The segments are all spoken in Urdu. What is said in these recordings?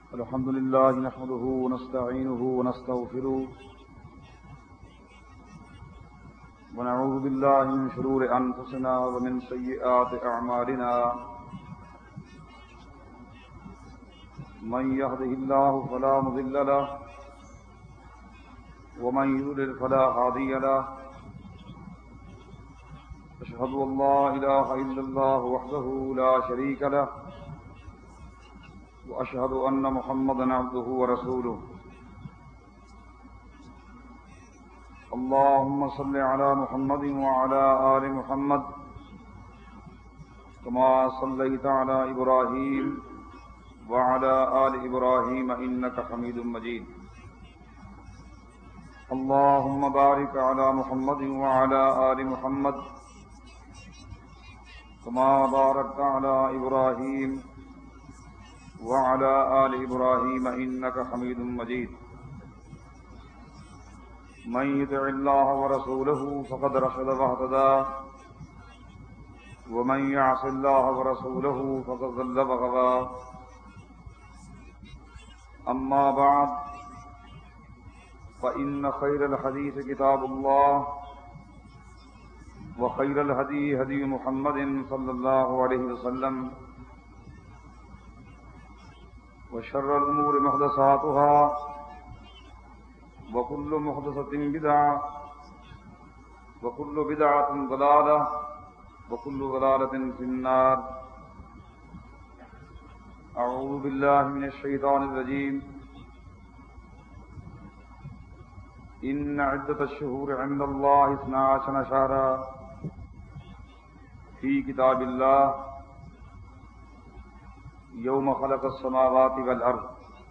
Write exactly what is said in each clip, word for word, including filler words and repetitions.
الحمد لله نحمده ونستعينه ونستغفره ونعوذ بالله من شرور أنفسنا ومن سيئات أعمالنا من يهده الله فلا مضل له ومن يضلل فلا هادي له أشهد أن لا إله إلا الله وحده لا شريك له وأشهد أن محمدًا عبده ورسوله اللهم صل على محمد وعلى آل محمد كما صليت على إبراهيم وعلى آل إبراهيم إنك حميد مجيد اللهم بارك على محمد وعلى آل محمد كما باركت على إبراهيم وعلى آل إبراهيم إنك حميد مجيد من يطع الله ورسوله فقد رشد واهتدى ومن يعص الله ورسوله فقد ضل وغوى أما بعد فإن خير الحديث كتاب الله وخير الهدي هدي محمد صلى الله عليه وسلم وشر الأمور محدثاتها وكل محدثة بدعة وكل بدعة ضلالة وكل ضلالة في النار أعوذ بالله من الشيطان الرجيم إن عدة الشهور عند الله اثنا عشر شهرا في كتاب الله يوم خلق السماوات والأرض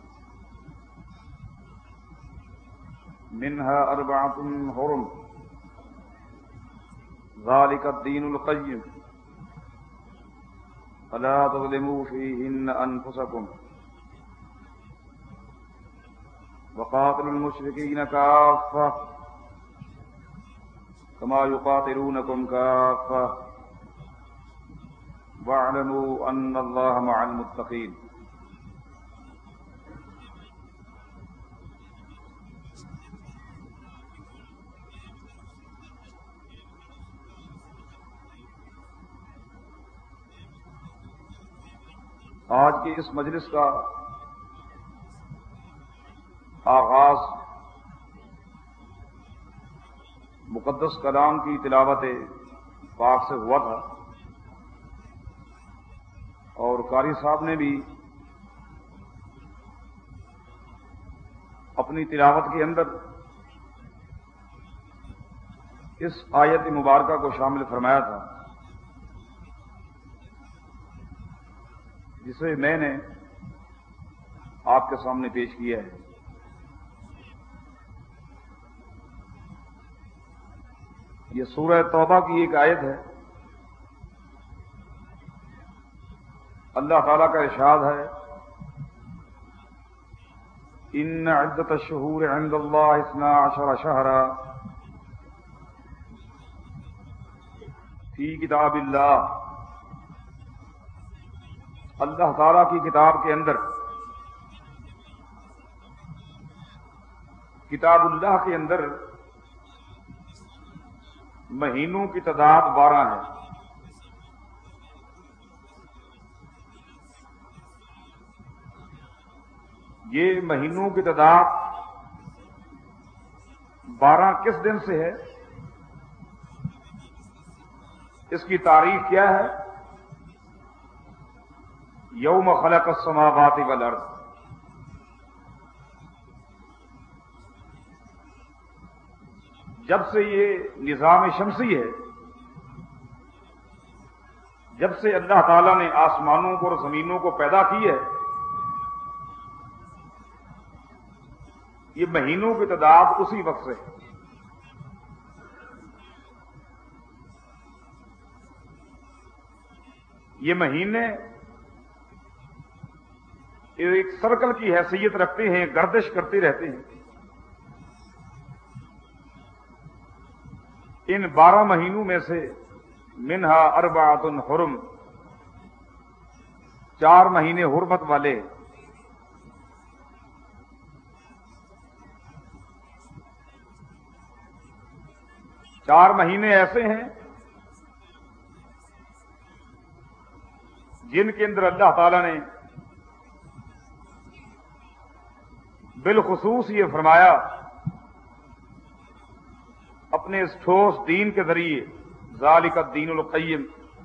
منها أربعة حرم ذلك الدين القيم فلا تظلموا فيهن أنفسكم وقاتلوا المشركين كافة كما يقاتلونكم كافة واعلموا أن الله مع المتقين آج کے اس مجلس کا آغاز مقدس کلام کی تلاوت پاک سے ہوا تھا اور قاری صاحب نے بھی اپنی تلاوت کے اندر اس آیت مبارکہ کو شامل فرمایا تھا جسے میں نے آپ کے سامنے پیش کیا ہے۔ یہ سورہ توبہ کی ایک آیت ہے۔ اللہ تعالیٰ کا ارشاد ہے ان عدت الشہور عند اللہ اثنا عشر شہرا فی کتاب اللہ، اللہ تعالیٰ کی کتاب کے اندر، کتاب اللہ کے اندر مہینوں کی تعداد بارہ ہے۔ یہ مہینوں کی تعداد بارہ کس دن سے ہے، اس کی تاریخ کیا ہے؟ یوم خلق السماوات والارض، جب سے یہ نظام شمسی ہے، جب سے اللہ تعالیٰ نے آسمانوں کو اور زمینوں کو پیدا کی ہے، یہ مہینوں کی تعداد اسی وقت سے ہے۔ یہ مہینے ایک سرکل کی حیثیت رکھتے ہیں، گردش کرتے رہتے ہیں۔ ان بارہ مہینوں میں سے منہا اربعۃ حرم، چار مہینے حرمت والے چار مہینے ایسے ہیں جن کے اندر اللہ تعالی نے بالخصوص یہ فرمایا اپنے اس ٹھوس دین کے ذریعے ذالک الدین القیم،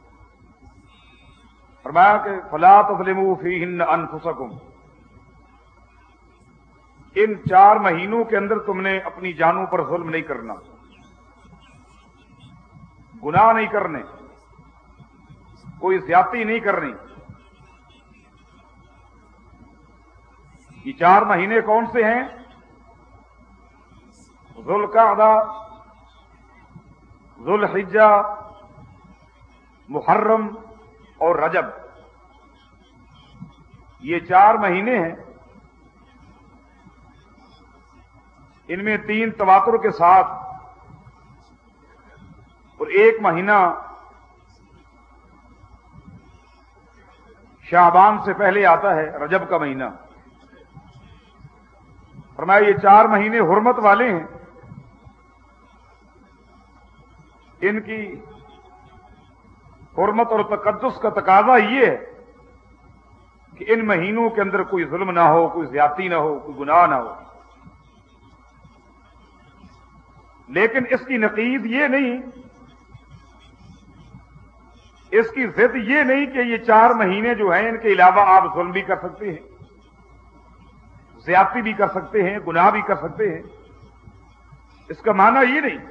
فرمایا کہ فلا تظلموا فیہن انفسکم، ان چار مہینوں کے اندر تم نے اپنی جانوں پر ظلم نہیں کرنا، گناہ نہیں کرنے، کوئی زیادتی نہیں کرنی۔ یہ چار مہینے کون سے ہیں؟ ذو القعدہ، ذو الحجہ، محرم اور رجب، یہ چار مہینے ہیں۔ ان میں تین تواتر کے ساتھ اور ایک مہینہ شعبان سے پہلے آتا ہے، رجب کا مہینہ۔ فرمایا یہ چار مہینے حرمت والے ہیں، ان کی حرمت اور تقدس کا تقاضا یہ ہے کہ ان مہینوں کے اندر کوئی ظلم نہ ہو، کوئی زیادتی نہ ہو، کوئی گناہ نہ ہو۔ لیکن اس کی نقیض یہ نہیں، اس کی ضد یہ نہیں کہ یہ چار مہینے جو ہیں ان کے علاوہ آپ ظلم بھی کر سکتے ہیں، زیادتی بھی کر سکتے ہیں، گناہ بھی کر سکتے ہیں، اس کا معنی یہ نہیں،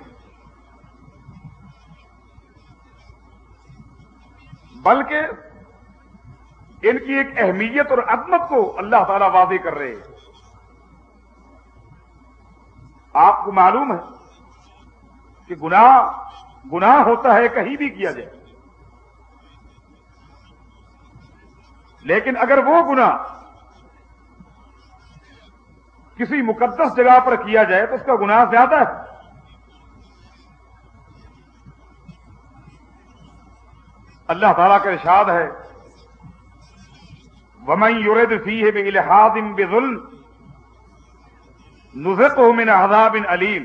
بلکہ ان کی ایک اہمیت اور عظمت کو اللہ تعالی واضح کر رہے ہیں۔ آپ کو معلوم ہے کہ گناہ گناہ ہوتا ہے کہیں بھی کیا جائے، لیکن اگر وہ گناہ کسی مقدس جگہ پر کیا جائے تو اس کا گناہ زیادہ ہے۔ اللہ تعالیٰ کا ارشاد ہے وَمَن يُرِدْ فِيهِ بِإِلْحَادٍ بِظُلْمٍ نُذِقْهُ مِنْ عَذَابٍ أَلِيمٍ،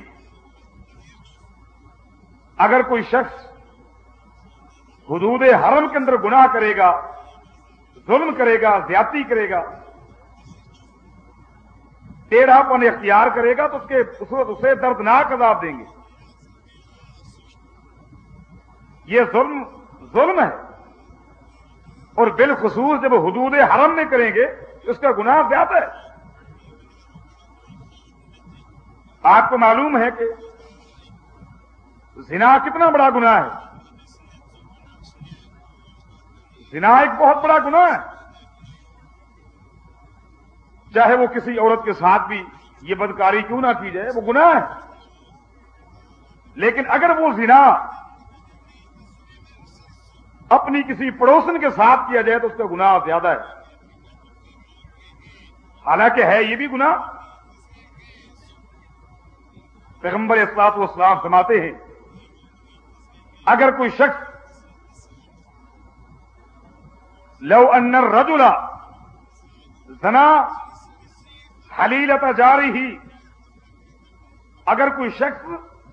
اگر کوئی شخص حدود حرم کے اندر گناہ کرے گا، ظلم کرے گا، زیادتی کرے گا، ٹیڑھا پن اختیار کرے گا تو اس کے اس وقت اسے دردناک عذاب دیں گے۔ یہ ظلم ظلم ہے، اور بالخصوص جب حدود حرم میں کریں گے تو اس کا گناہ زیادہ ہے۔ آپ کو معلوم ہے کہ زنا کتنا بڑا گناہ ہے، زنا ایک بہت بڑا گناہ ہے، چاہے وہ کسی عورت کے ساتھ بھی یہ بدکاری کیوں نہ کی جائے، وہ گناہ ہے۔ لیکن اگر وہ زنا اپنی کسی پڑوسن کے ساتھ کیا جائے تو اس کا گناہ زیادہ ہے، حالانکہ ہے یہ بھی گناہ۔ پیغمبر اصلاۃ والسلام فرماتے ہیں اگر کوئی شخص لو ان الرجل زنا حلیلۃ جارہ، اگر کوئی شخص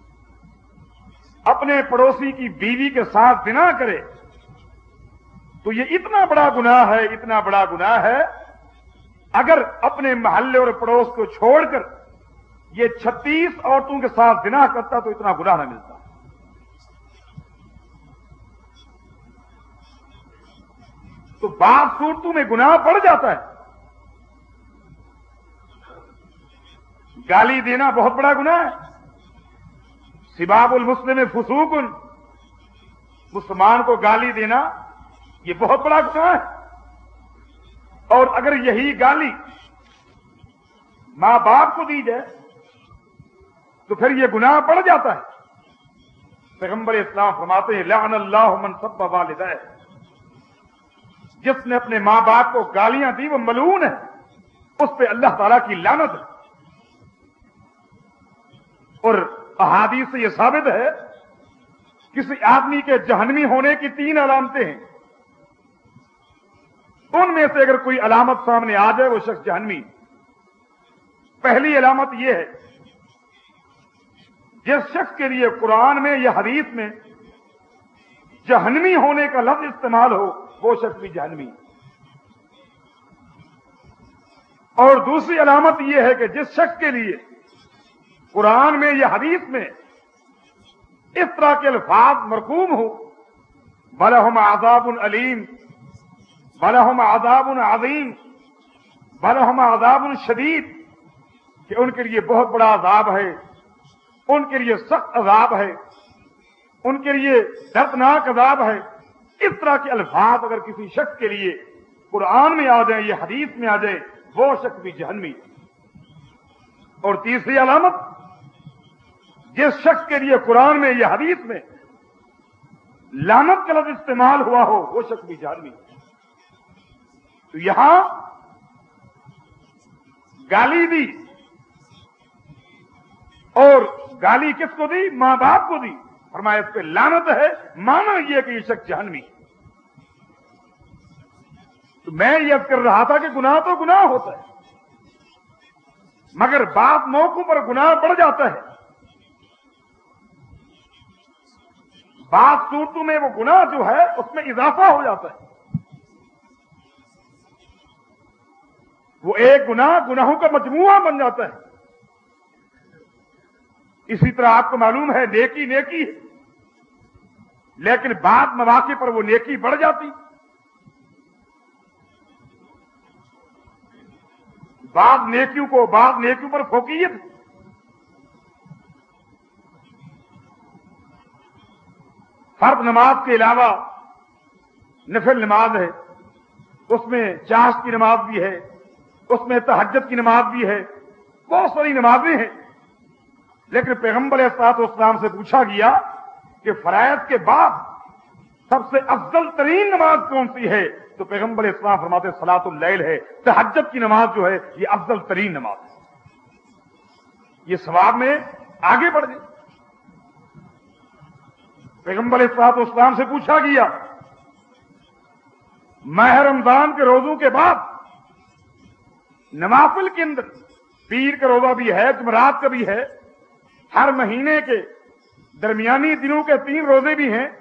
اپنے پڑوسی کی بیوی کے ساتھ زنا کرے تو یہ اتنا بڑا گناہ ہے، اتنا بڑا گناہ ہے، اگر اپنے محلے اور پڑوس کو چھوڑ کر یہ چھتیس عورتوں کے ساتھ زنا کرتا تو اتنا گناہ نہ ملتا۔ تو بعض صورتوں میں گناہ بڑھ جاتا ہے۔ گالی دینا بہت بڑا گناہ ہے، سباب المسلم فسوق، مسلمان کو گالی دینا یہ بہت بڑا گناہ ہے، اور اگر یہی گالی ماں باپ کو دی جائے تو پھر یہ گناہ بڑھ جاتا ہے۔ پیغمبر اسلام فرماتے ہیں لعن اللہ من سب والدیہ، جس نے اپنے ماں باپ کو گالیاں دی وہ ملعون ہے، اس پہ اللہ تعالیٰ کی لعنت ہے۔ اور احادیث سے یہ ثابت ہے کسی آدمی کے جہنمی ہونے کی تین علامتیں ہیں، ان میں سے اگر کوئی علامت سامنے آ جائے وہ شخص جہنمی۔ پہلی علامت یہ ہے جس شخص کے لیے قرآن میں یا حدیث میں جہنمی ہونے کا لفظ استعمال ہو وہ شخص بھی جہنمی. اور دوسری علامت یہ ہے کہ جس شخص کے لیے قرآن میں یا حدیث میں اس طرح کے الفاظ مرقوم ہو وَلَهُمْ عَذَابٌ عَلِيمٌ وَلَهُمْ عَذَابٌ عَظِيمٌ وَلَهُمْ عَذَابٌ شَدِيدٌ کہ ان کے لیے بہت بڑا عذاب ہے، ان کے لیے سخت عذاب ہے، ان کے لیے دردناک عذاب ہے. اس طرح کے الفاظ اگر کسی شخص کے لیے قرآن میں آ جائیں یا حدیث میں آ جائیں وہ شخص بھی جہنمی. اور تیسری علامت جس شخص کے لیے قرآن میں یا حدیث میں لعنت کا لفظ استعمال ہوا ہو وہ شخص بھی جہنمی. تو یہاں گالی دی اور گالی کس کو دی؟ ماں باپ کو دی. فرمایا اس پہ لعنت ہے، مانا یہ کہ یہ شخص جہنمی. تو میں یہ کر رہا تھا کہ گناہ تو گناہ ہوتا ہے مگر بعض موقعوں پر گناہ بڑھ جاتا ہے، بعض صورتوں میں وہ گناہ جو ہے اس میں اضافہ ہو جاتا ہے. وہ ایک گناہ گناہوں کا مجموعہ بن جاتا ہے. اسی طرح آپ کو معلوم ہے نیکی نیکی ہے لیکن بعض مواقع پر وہ نیکی بڑھ جاتی، بعض نیکیوں کو بعض نیکیوں پر فوقیت. فرض نماز کے علاوہ نفل نماز ہے، اس میں چاشت کی نماز بھی ہے، اس میں تہجد کی نماز بھی ہے، بہت ساری نمازیں ہیں. لیکن پیغمبر علیہ الصلوۃ والسلام سے پوچھا گیا کہ فرائض کے بعد سب سے افضل ترین نماز کون سی ہے؟ تو پیغمبر علیہ السلام فرماتے صلاۃ اللیل ہے، تہجد کی نماز جو ہے یہ افضل ترین نماز ہے. یہ ثواب میں آگے بڑھ گئے. پیغمبر علیہ الصلوۃ والسلام سے پوچھا گیا ماہ رمضان کے روزوں کے بعد نوافل کے اندر پیر کا روزہ بھی ہے، جمعرات کا بھی ہے، ہر مہینے کے درمیانی دنوں کے تین روزے بھی ہیں،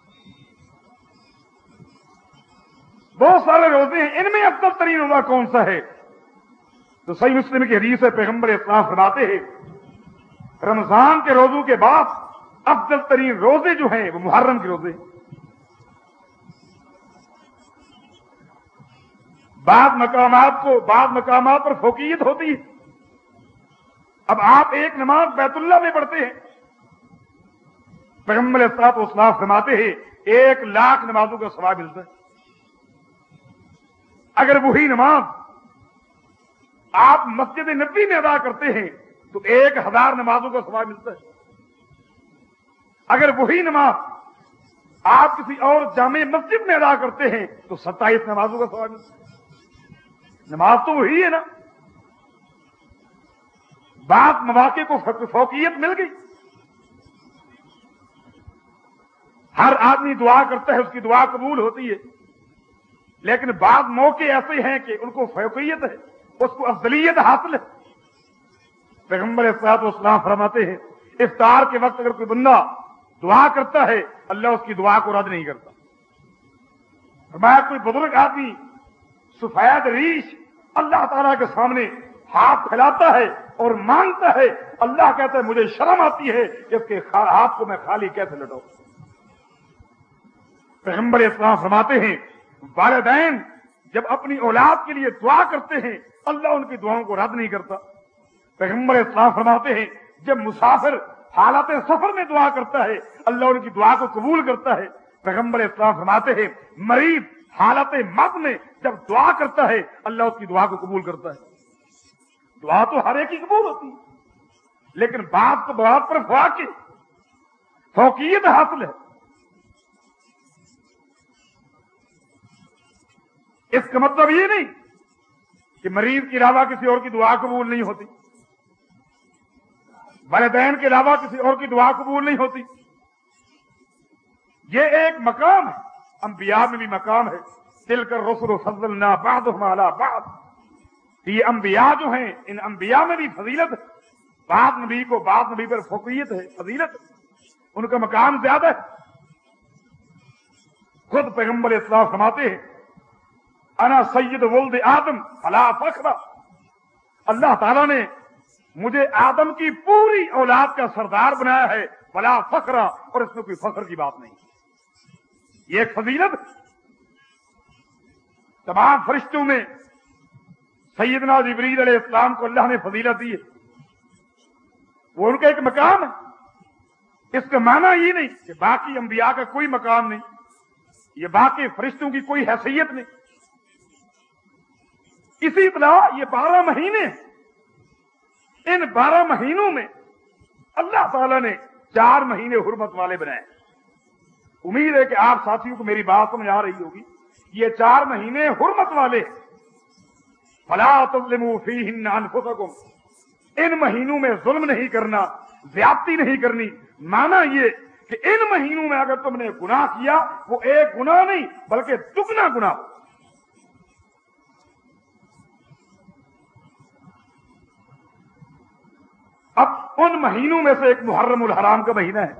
بہت سارے روزے ہیں، ان میں افضل ترین روزہ کون سا ہے؟ تو صحیح مسلم کی حدیث ہے پیغمبر اسلام فرماتے ہیں رمضان کے روزوں کے بعد افضل ترین روزے جو ہیں وہ محرم کے روزے ہیں. بعض مقامات کو بعض مقامات پر فوقیت ہوتی ہے. اب آپ ایک نماز بیت اللہ میں پڑھتے ہیں، پیغمبر الصلوۃ والسلام فرماتے ہیں ایک لاکھ نمازوں کا ثواب ملتا ہے. اگر وہی نماز آپ مسجد نبوی میں ادا کرتے ہیں تو ایک ہزار نمازوں کا ثواب ملتا ہے. اگر وہی نماز آپ کسی اور جامع مسجد میں ادا کرتے ہیں تو ستائیس نمازوں کا ثواب ملتا ہے. نماز تو وہی ہے نا. بعض مواقع کو فوقیت مل گئی. ہر آدمی دعا کرتا ہے، اس کی دعا قبول ہوتی ہے، لیکن بعض موقع ایسے ہیں کہ ان کو فوقیت ہے، اس کو افضلیت حاصل ہے. پیغمبر الصلوۃ والسلام فرماتے ہیں افطار کے وقت اگر کوئی بندہ دعا کرتا ہے اللہ اس کی دعا کو رد نہیں کرتا. فرمایا کوئی بزرگ آدمی سفید ریش اللہ تعالیٰ کے سامنے ہاتھ پھیلاتا ہے اور مانگتا ہے، اللہ کہتا ہے مجھے شرم آتی ہے کہ اس کے ہاتھ کو میں خالی کیسے لٹاؤں. پیغمبر اسلام فرماتے ہیں والدین جب اپنی اولاد کے لیے دعا کرتے ہیں اللہ ان کی دعاؤں کو رد نہیں کرتا. پیغمبر اسلام فرماتے ہیں جب مسافر حالت سفر میں دعا کرتا ہے اللہ ان کی دعا کو قبول کرتا ہے. پیغمبر اسلام فرماتے ہیں مریض حالت مرض میں جب دعا کرتا ہے اللہ اس کی دعا کو قبول کرتا ہے. دعا تو ہر ایک کی قبول ہوتی ہے لیکن بات کو بات پر فواقع فوقیت حاصل ہے. اس کا مطلب یہ نہیں کہ مریض کے علاوہ کسی اور کی دعا قبول نہیں ہوتی، والدین کے علاوہ کسی اور کی دعا قبول نہیں ہوتی. یہ ایک مقام ہے، انبیاء میں بھی مقام ہے. تلک الرسل فضلنا بعضهم علی بعض. یہ انبیاء جو ہیں ان انبیاء میں بھی فضیلت ہے. بعض نبی کو بعض نبی پر فوقیت ہے، فضیلت ہے، ان کا مقام زیادہ ہے۔ خود پیغمبر اسلام فرماتے ہیں انا سید ولد آدم فلا فخر، اللہ تعالیٰ نے مجھے آدم کی پوری اولاد کا سردار بنایا ہے، فلا فخر، اور اس میں کوئی فخر کی بات نہیں۔ یہ ایک فضیلت، تمام فرشتوں میں سیدنا جبریل علیہ السلام کو اللہ نے فضیلت دی ہے، وہ ان کا ایک مقام ہے۔ اس کا معنی یہ نہیں کہ باقی انبیاء کا کوئی مقام نہیں، یہ باقی فرشتوں کی کوئی حیثیت نہیں۔ اسی طرح یہ بارہ مہینے، ان بارہ مہینوں میں اللہ تعالیٰ نے چار مہینے حرمت والے بنائے۔ امید ہے کہ آپ ساتھیوں کو میری بات سمجھ آ رہی ہوگی۔ یہ چار مہینے حرمت والے، فلا تظلموا فیہن انفسکم، ان مہینوں میں ظلم نہیں کرنا، زیادتی نہیں کرنی۔ مانا یہ کہ ان مہینوں میں اگر تم نے گناہ کیا وہ ایک گناہ نہیں بلکہ دگنا گناہ ہو۔ اب ان مہینوں میں سے ایک محرم الحرام کا مہینہ ہے،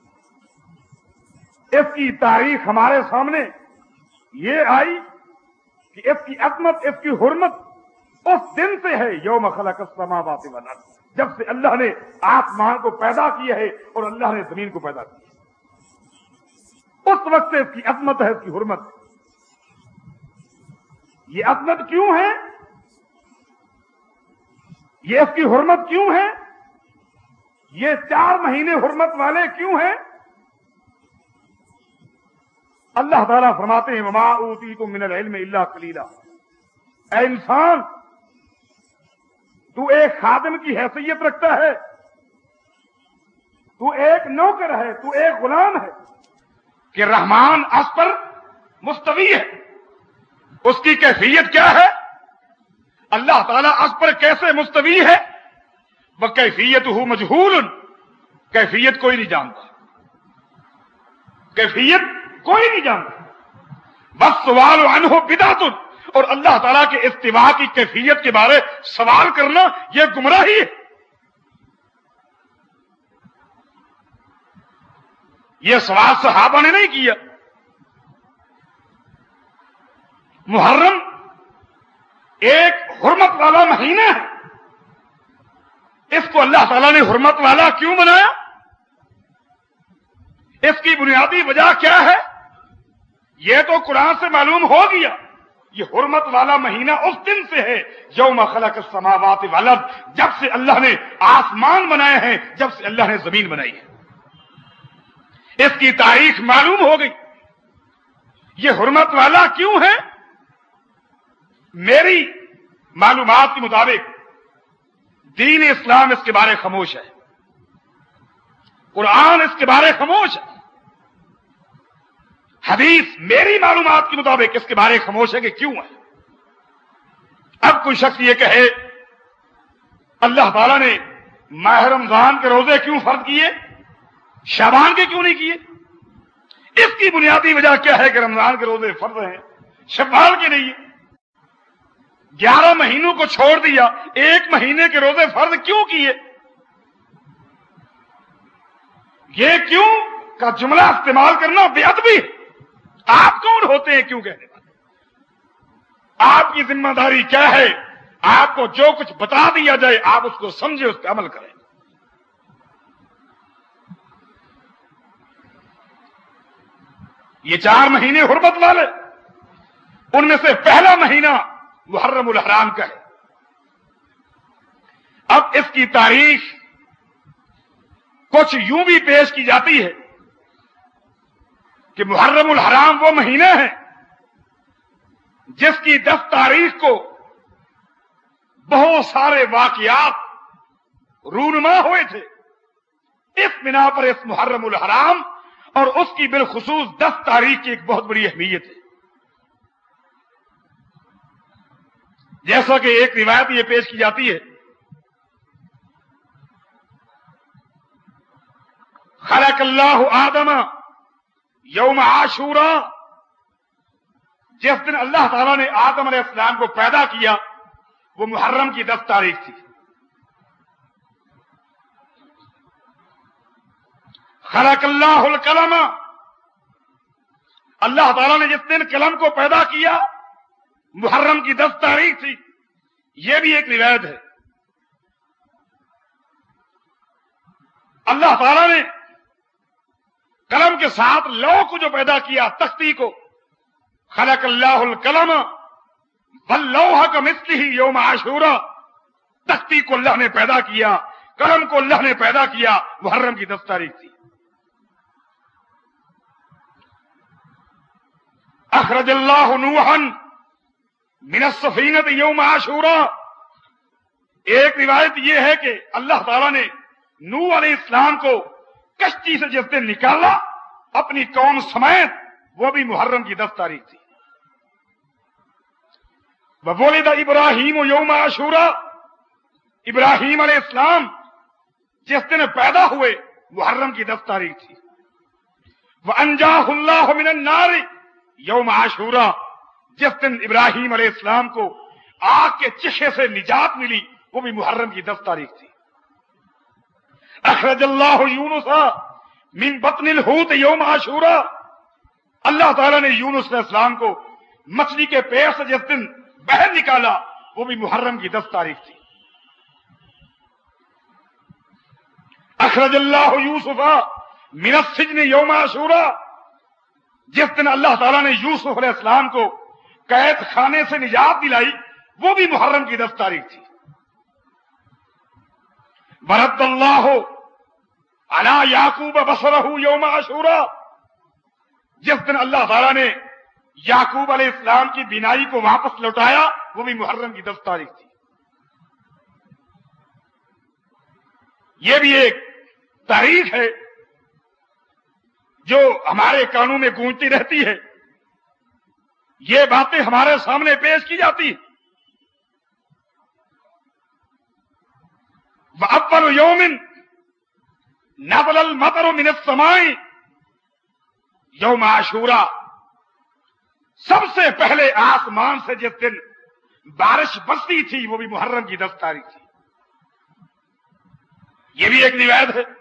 اس کی تاریخ ہمارے سامنے یہ آئی کہ اس کی عظمت، اس کی حرمت اس دن سے ہے، یوم خلق السماوات والارض، جب سے اللہ نے آسمان کو پیدا کیا ہے اور اللہ نے زمین کو پیدا کیا، اس وقت سے اس کی عظمت ہے، اس کی حرمت ہے۔ یہ عظمت کیوں ہے، یہ اس کی حرمت کیوں ہے، یہ چار مہینے حرمت والے کیوں ہیں؟ اللہ تعالیٰ فرماتے ہیں وما اوتیتم من العلم الا قلیلا، اے انسان تو ایک خادم کی حیثیت رکھتا ہے، تو ایک نوکر ہے، تو ایک غلام ہے، کہ رحمان اس پر مستوی ہے۔ اس کی کیفیت کیا ہے؟ اللہ تعالیٰ اس پر کیسے مستوی ہے؟ وَكَيْفِيَّتُهُ مَجْهُولٌ، کیفیت کوئی نہیں جانتا، کیفیت کوئی نہیں جانتا۔ بس سوال عنہ بدعۃ، اور اللہ تعالیٰ کے استوا کی کیفیت کے بارے سوال کرنا یہ گمراہی ہے۔ یہ سوال صحابہ نے نہیں کیا۔ محرم ایک حرمت والا مہینہ ہے، اس کو اللہ تعالیٰ نے حرمت والا کیوں بنایا؟ اس کی بنیادی وجہ کیا ہے؟ یہ تو قرآن سے معلوم ہو گیا، یہ حرمت والا مہینہ اس دن سے ہے یوم خلق السماوات والارض، جب سے اللہ نے آسمان بنائے ہیں، جب سے اللہ نے زمین بنائی ہے۔ اس کی تاریخ معلوم ہو گئی۔ یہ حرمت والا کیوں ہے؟ میری معلومات کے مطابق دین اسلام اس کے بارے خاموش ہے، قرآن اس کے بارے خاموش ہے، حدیث میری معلومات کے مطابق اس کے بارے خاموش ہے کہ کیوں ہے۔ اب کوئی شخص یہ کہے اللہ تعالیٰ نے ماہ رمضان کے روزے کیوں فرض کیے، شعبان کے کیوں نہیں کیے؟ اس کی بنیادی وجہ کیا ہے کہ رمضان کے روزے فرض ہیں، شعبان کے نہیں ہیں۔ گیارہ مہینوں کو چھوڑ دیا، ایک مہینے کے روزے فرض کیوں کیے؟ یہ کیوں کا جملہ استعمال کرنا بے ادبی ہے۔ آپ کون ہوتے ہیں کیوں کہنے والے؟ آپ کی ذمہ داری کیا ہے؟ آپ کو جو کچھ بتا دیا جائے آپ اس کو سمجھے، اس پہ عمل کریں۔ یہ چار مہینے حرمت والے، ان میں سے پہلا مہینہ محرم الحرام کا ہے۔ اب اس کی تاریخ کچھ یوں بھی پیش کی جاتی ہے کہ محرم الحرام وہ مہینہ ہے جس کی دس تاریخ کو بہت سارے واقعات رونما ہوئے تھے۔ اس بنا پر اس محرم الحرام اور اس کی بالخصوص دس تاریخ کی ایک بہت بڑی اہمیت ہے۔ جیسا کہ ایک روایت یہ پیش کی جاتی ہے، خلق اللہ آدم یوم عاشورا، جس دن اللہ تعالیٰ نے آدم علیہ السلام کو پیدا کیا وہ محرم کی دس تاریخ تھی۔ خلق اللہ القلم، اللہ تعالیٰ نے جس دن قلم کو پیدا کیا محرم کی دس تاریخ تھی، یہ بھی ایک روایت ہے۔ اللہ تعالیٰ نے قلم کے ساتھ لوح کو جو پیدا کیا، تختی کو، خلق اللہ القلم واللوح کمثلہ یوم عاشورا، تختی کو اللہ نے پیدا کیا، قلم کو اللہ نے پیدا کیا، محرم کی دس تاریخ تھی۔ اخرج اللہ نوحا من السفینۃ یوم عاشورا، ایک روایت یہ ہے کہ اللہ تعالیٰ نے نوح علیہ السلام کو کشتی سے جس دن نکالا اپنی قوم سمیت، وہ بھی محرم کی دس تاریخ تھی۔ وولد ابراہیم یوم عاشورا، ابراہیم علیہ السلام جس دن پیدا ہوئے محرم کی دس تاریخ تھی۔ وانجاہ اللہ من النار یوم عاشورا، جس دن ابراہیم علیہ السلام کو آگ کے چشے سے نجات ملی، وہ بھی محرم کی دس تاریخ تھی۔ اخرج اللہ یونس من بطن الحوت یوم عاشورا، اللہ تعالیٰ نے یونس علیہ السلام کو مچھلی کے پیٹ سے جس دن باہر نکالا، وہ بھی محرم کی دس تاریخ تھی۔ اخرج اللہ یوسف من السجن یوم عاشورا، جس دن اللہ تعالیٰ نے یوسف علیہ السلام کو قید خانے سے نجات دلائی، وہ بھی محرم کی دس تاریخ تھی۔ برد اللہ علی یعقوب بصرہ یوم عاشورا، جس دن اللہ تعالیٰ نے یعقوب علیہ السلام کی بینائی کو واپس لوٹایا، وہ بھی محرم کی دس تاریخ تھی۔ یہ بھی ایک تاریخ ہے جو ہمارے کانوں میں گونجتی رہتی ہے، یہ باتیں ہمارے سامنے پیش کی جاتی ہیں۔ وَأَوَّلُ يَوْمٍ نَزَلَ الْمَطَرُ مِنَ السَّمَاءِ یوم عاشورا، سب سے پہلے آسمان سے جس دن بارش برسی تھی، وہ بھی محرم کی دس تاریخ تھی۔ یہ بھی ایک روایت ہے۔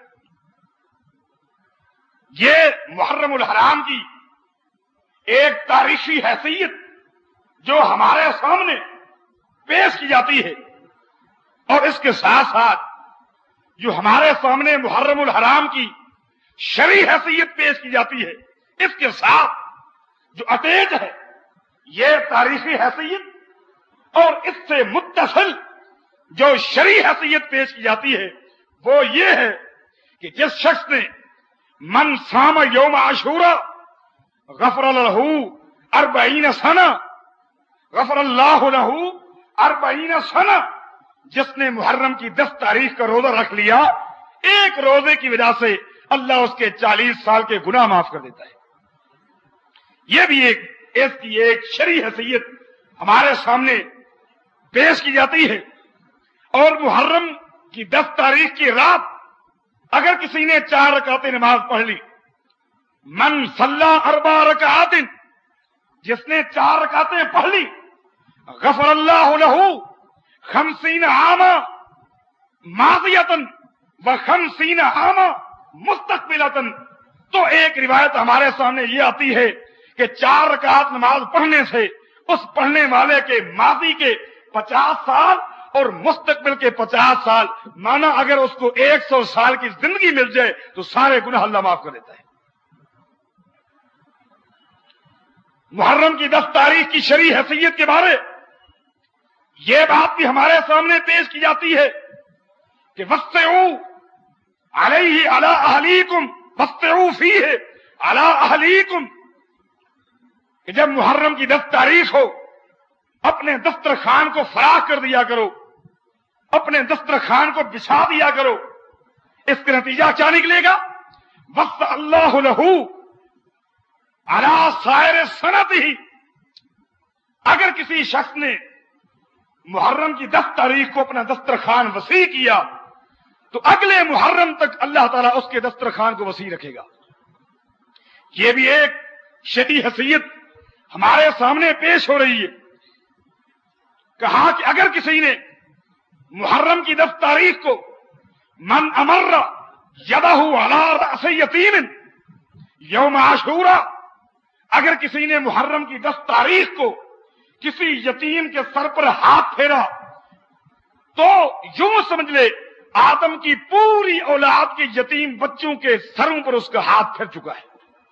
یہ محرم الحرام کی ایک تاریخی حیثیت جو ہمارے سامنے پیش کی جاتی ہے، اور اس کے ساتھ ساتھ جو ہمارے سامنے محرم الحرام کی شرعی حیثیت پیش کی جاتی ہے، اس کے ساتھ جو اٹیچ ہے یہ تاریخی حیثیت، اور اس سے متصل جو شرعی حیثیت پیش کی جاتی ہے وہ یہ ہے کہ جس شخص نے من صام یوم عاشورا غفر لہ اربعین سنہ، غفر اللہ لہ اربعین سنہ، جس نے محرم کی دس تاریخ کا روزہ رکھ لیا، ایک روزے کی وجہ سے اللہ اس کے چالیس سال کے گناہ معاف کر دیتا ہے۔ یہ بھی ایک اس کی ایک شرعی حیثیت ہمارے سامنے پیش کی جاتی ہے۔ اور محرم کی دس تاریخ کی رات اگر کسی نے چار رکعتیں نماز پڑھ لی، من صلی اربع رکعات، جس نے چار رکعتیں پڑھ لی، غفر اللہ لہ خمسین عاما ماضیۃ و خمسین عاما مستقبلۃ، تو ایک روایت ہمارے سامنے یہ آتی ہے کہ چار رکعت نماز پڑھنے سے اس پڑھنے والے کے ماضی کے پچاس سال اور مستقبل کے پچاس سال، مانا اگر اس کو ایک سو سال کی زندگی مل جائے تو سارے گناہ اللہ معاف کر دیتا ہے۔ محرم کی دس تاریخ کی شرعی حیثیت کے بارے یہ بات بھی ہمارے سامنے پیش کی جاتی ہے کہ وسعوا علیہ علی اہلیکم وسعوا فیہ علی اہلیکم، کہ جب محرم کی دس تاریخ ہو اپنے دسترخوان کو فراخ کر دیا کرو، اپنے دسترخوان کو بچھا دیا کرو۔ اس کا نتیجہ کیا نکلے گا؟ وسع اللہ لہ علی سائر سنتہ، اگر کسی شخص نے محرم کی دس تاریخ کو اپنا دسترخوان وسیع کیا تو اگلے محرم تک اللہ تعالیٰ اس کے دسترخوان کو وسیع رکھے گا۔ یہ بھی ایک شرعی حیثیت ہمارے سامنے پیش ہو رہی ہے۔ کہا کہ اگر کسی نے محرم کی دس تاریخ کو من امر यदहु अला रअस यतीम यौम आशूरा, अगर किसी ने मुहर्रम की दस तारीख को किसी यतीम के सर पर हाथ फेरा तो यूं समझ ले आदम की पूरी औलाद के यतीम बच्चों के सरों पर उसका हाथ फिर चुका है।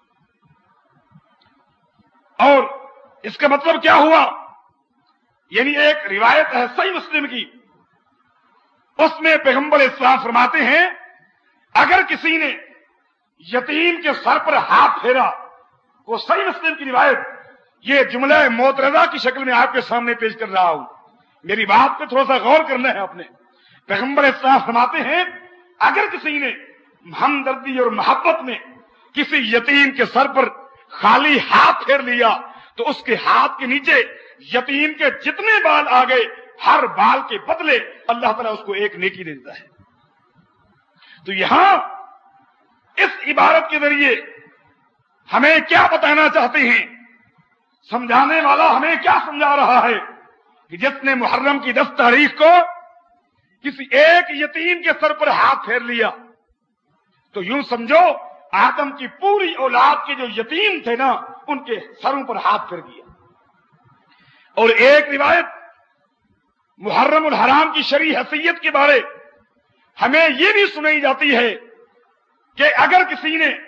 और इसका मतलब क्या हुआ? यानी एक रिवायत है सही मुस्लिम की, उसमें पैगंबर इस्लाम फरमाते हैं अगर किसी ने यतीम के सर पर हाथ फेरा, वो सही मुस्लिम की रिवायत, ये जुमला मोतरजा की शक्ल में आपके सामने पेश कर रहा हूं, मेरी बात पे थोड़ा सा गौर करना है आपने। पैगंबर इस्लाम फरमाते हैं अगर किसी ने हमदर्दी और मोहब्बत में किसी यतीम के सर पर खाली हाथ फेर लिया तो उसके हाथ के नीचे यतीम के जितने बाल आ गए हर बाल के बदले अल्लाह ताला उसको एक नेकी दे देता है। तो यहां इस इबारत के जरिए हमें क्या बताना चाहते हैं? समझाने वाला हमें क्या समझा रहा है कि जिसने मुहर्रम की दस तारीख को किसी एक यतीम के सर पर हाथ फेर लिया तो यूं समझो आदम की पूरी औलाद के जो यतीम थे ना उनके सरों पर हाथ फेर दिया। और एक रिवायत मुहर्रम उल हराम की शरई हैसियत के बारे हमें यह भी सुनाई जाती है कि अगर किसी ने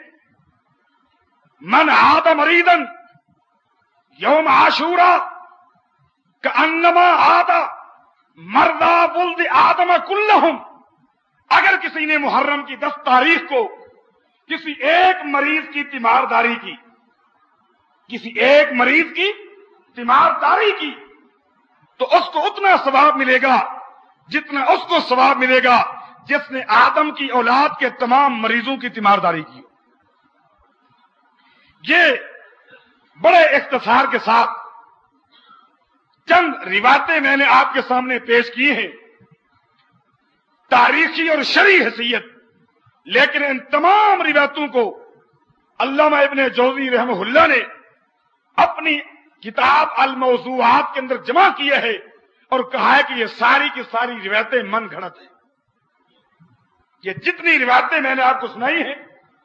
मन आदा मरीदन यौम आशूरा का अन्नमा आदा मर्दा बुल्द आदम कुल्लहुम, अगर किसी ने मुहर्रम की दस तारीख को किसी एक मरीज की तीमारदारी की किसी एक मरीज की तीमारदारी की तो उसको उतना सवाब मिलेगा जितना उसको सवाब मिलेगा जिसने आदम की औलाद के तमाम मरीजों की तीमारदारी की। ये बड़े इख्तिसार के साथ चंद रिवायतें मैंने आपके सामने पेश की हैं, तारीखी और शरई हैसियत, लेकिन इन तमाम रिवायतों को अल्लामा इब्ने जौज़ी रहमहुल्लाह ने अपनी किताब अल मौज़ूआत के अंदर जमा किया है और कहा है कि ये सारी की सारी रिवायतें मन घड़त है। ये जितनी रिवायतें मैंने आपको सुनाई हैं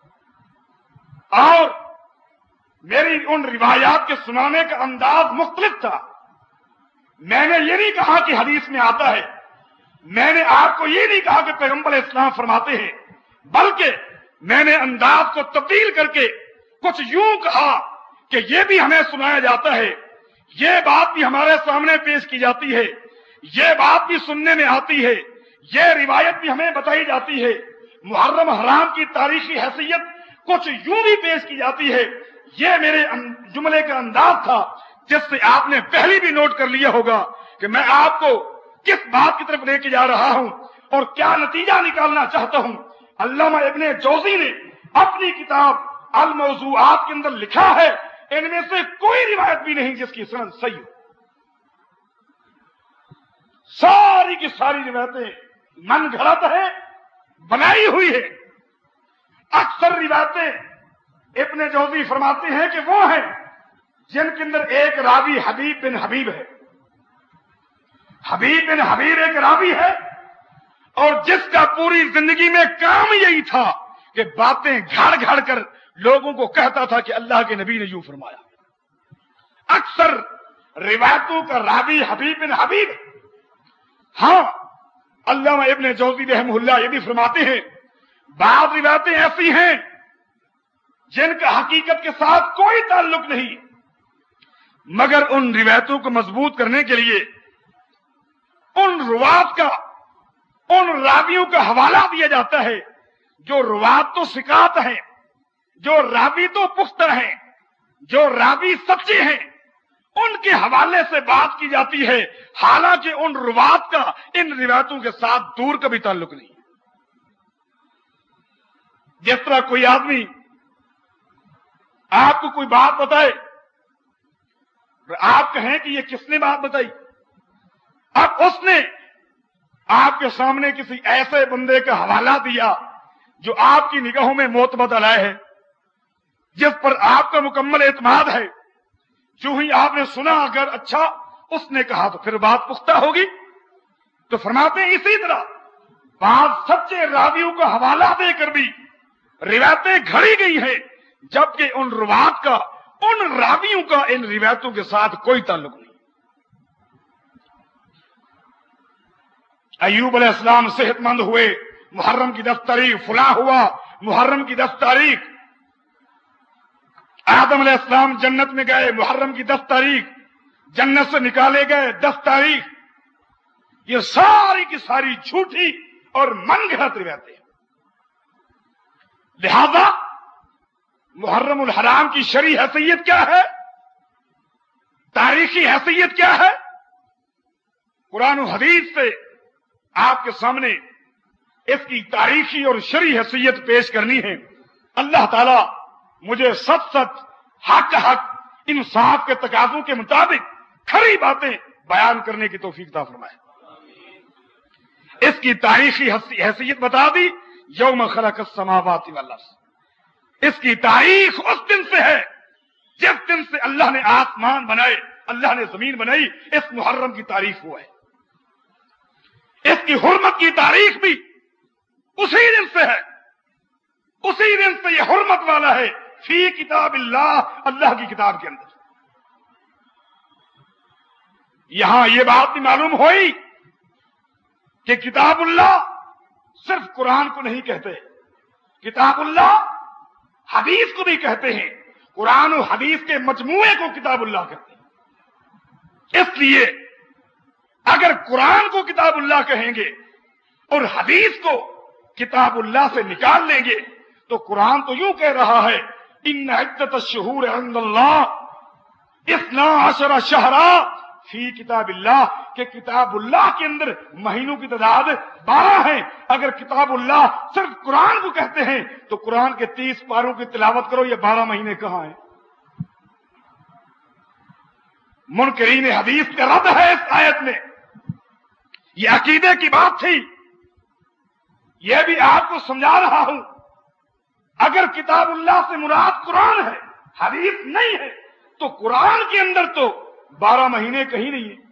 और मेरी उन रिवायात के सुनाने का अंदाज मुख्तलिफ था। मैंने ये नहीं कहा कि हदीस में आता है, मैंने आपको ये नहीं कहा कि पैगंबर इस्लाम फरमाते हैं, बल्कि मैंने अंदाज को तब्दील करके कुछ यूं कहा कि ये भी हमें सुनाया जाता है, ये बात भी हमारे सामने पेश की जाती है, ये बात भी सुनने में आती है, ये रिवायत भी हमें बताई जाती है, मुहर्रम हराम की तारीखी हैसियत कुछ यूं भी पेश की जाती है। ये मेरे जुमले का अंदाज था जिससे आपने पहले भी नोट कर लिया होगा कि मैं आपको किस बात की तरफ लेके जा रहा हूं और क्या नतीजा निकालना चाहता हूं। अल्लामा इब्ने जौज़ी ने अपनी किताब अल मौज़ूआत के अंदर लिखा है इनमें से कोई रिवायत भी नहीं जिसकी सनद सही हो। सारी की सारी रिवायतें मन घड़त है, बनाई हुई है। अक्सर रिवायतें इब्ने जौज़ी फरमाते हैं कि वो हैं जिनके अंदर एक रावी हबीब बिन हबीब है। हबीब बिन हबीब एक रावी है और जिसका पूरी जिंदगी में काम यही था कि बातें घड़ घड़ कर लोगों को कहता था कि अल्लाह के नबी ने यूं फरमाया। अक्सर रिवायतों का रावी हबीब बिन हबीब। हां, अल्लामा इब्ने जौज़ी रहमहुल्लाह ये भी फरमाते हैं बाद रिवायतें ऐसी हैं जिनका हकीकत के साथ कोई ताल्लुक नहीं, मगर उन रिवायतों को मजबूत करने के लिए उन रुवात का उन रावियों का हवाला दिया जाता है जो रुवात तो सिकात हैं, जो रावी तो पुख्ता हैं, जो रावी सच्चे हैं, उनके हवाले से बात की जाती है, हालांकि उन रुवात का इन रिवायतों के साथ दूर का भी ताल्लुक नहीं। जिस तरह कोई आदमी आपको कोई बात बताए, आप कहें कि ये किसने बात बताई, अब उसने आपके सामने किसी ऐसे बंदे का हवाला दिया जो आपकी निगाहों में मोतबद अलाय है, जिस पर आपका मुकम्मल एतमाद है। जो ही आपने सुना अगर अच्छा उसने कहा तो फिर बात पुख्ता होगी। तो फरमाते हैं इसी तरह بعض سچے راویوں کا حوالہ دے کر بھی روایتیں گھڑی گئی ہیں، جبکہ ان روات کا، ان راویوں کا ان روایتوں کے ساتھ کوئی تعلق نہیں۔ ایوب علیہ السلام صحت مند ہوئے، محرم کی دس تاریخ فلاں ہوا، محرم کی دس تاریخ۔ آدم علیہ السلام جنت میں گئے، محرم کی دس تاریخ۔ جنت سے نکالے گئے، دس تاریخ۔ یہ ساری کی ساری جھوٹی اور من گھڑت روایتیں ہیں۔ لہذا محرم الحرام کی شرعی حیثیت کیا ہے، تاریخی حیثیت کیا ہے؟ قرآن و حدیث سے آپ کے سامنے اس کی تاریخی اور شرعی حیثیت پیش کرنی ہے۔ اللہ تعالی مجھے سچ سچ، حق حق، انصاف کے تقاضوں کے مطابق کھری باتیں بیان کرنے کی توفیق عطا فرمائے۔ اس کی تاریخی حیثیت بتا دی، یوم خلق السماوات والارض۔ اس کی تاریخ اس دن سے ہے جس دن سے اللہ نے آسمان بنائے، اللہ نے زمین بنائی، اس محرم کی تاریخ ہوا ہے۔ اس کی حرمت کی تاریخ بھی اسی دن سے ہے، اسی دن سے یہ حرمت والا ہے، فی کتاب اللہ، اللہ کی کتاب کے اندر۔ یہاں یہ بات بھی معلوم ہوئی کہ کتاب اللہ صرف قرآن کو نہیں کہتے، کتاب اللہ حدیث کو بھی کہتے ہیں، قرآن و حدیث کے مجموعے کو کتاب اللہ کہتے ہیں۔ اس لیے اگر قرآن کو کتاب اللہ کہیں گے اور حدیث کو کتاب اللہ سے نکال لیں گے تو قرآن تو یوں کہہ رہا ہے، ان عدت الشہور عند اللہ اثنا عشر شہرا فی کتاب اللہ، کہ کتاب اللہ کے اندر مہینوں کی تعداد بارہ ہیں۔ اگر کتاب اللہ صرف قرآن کو کہتے ہیں تو قرآن کے تیس پاروں کی تلاوت کرو، یہ بارہ مہینے کہاں ہیں؟ منکرین حدیث کا رد ہے اس آیت میں۔ یہ عقیدے کی بات تھی، یہ بھی آپ کو سمجھا رہا ہوں۔ اگر کتاب اللہ سے مراد قرآن ہے، حدیث نہیں ہے، تو قرآن کے اندر تو بارہ مہینے کہیں نہیں ہے۔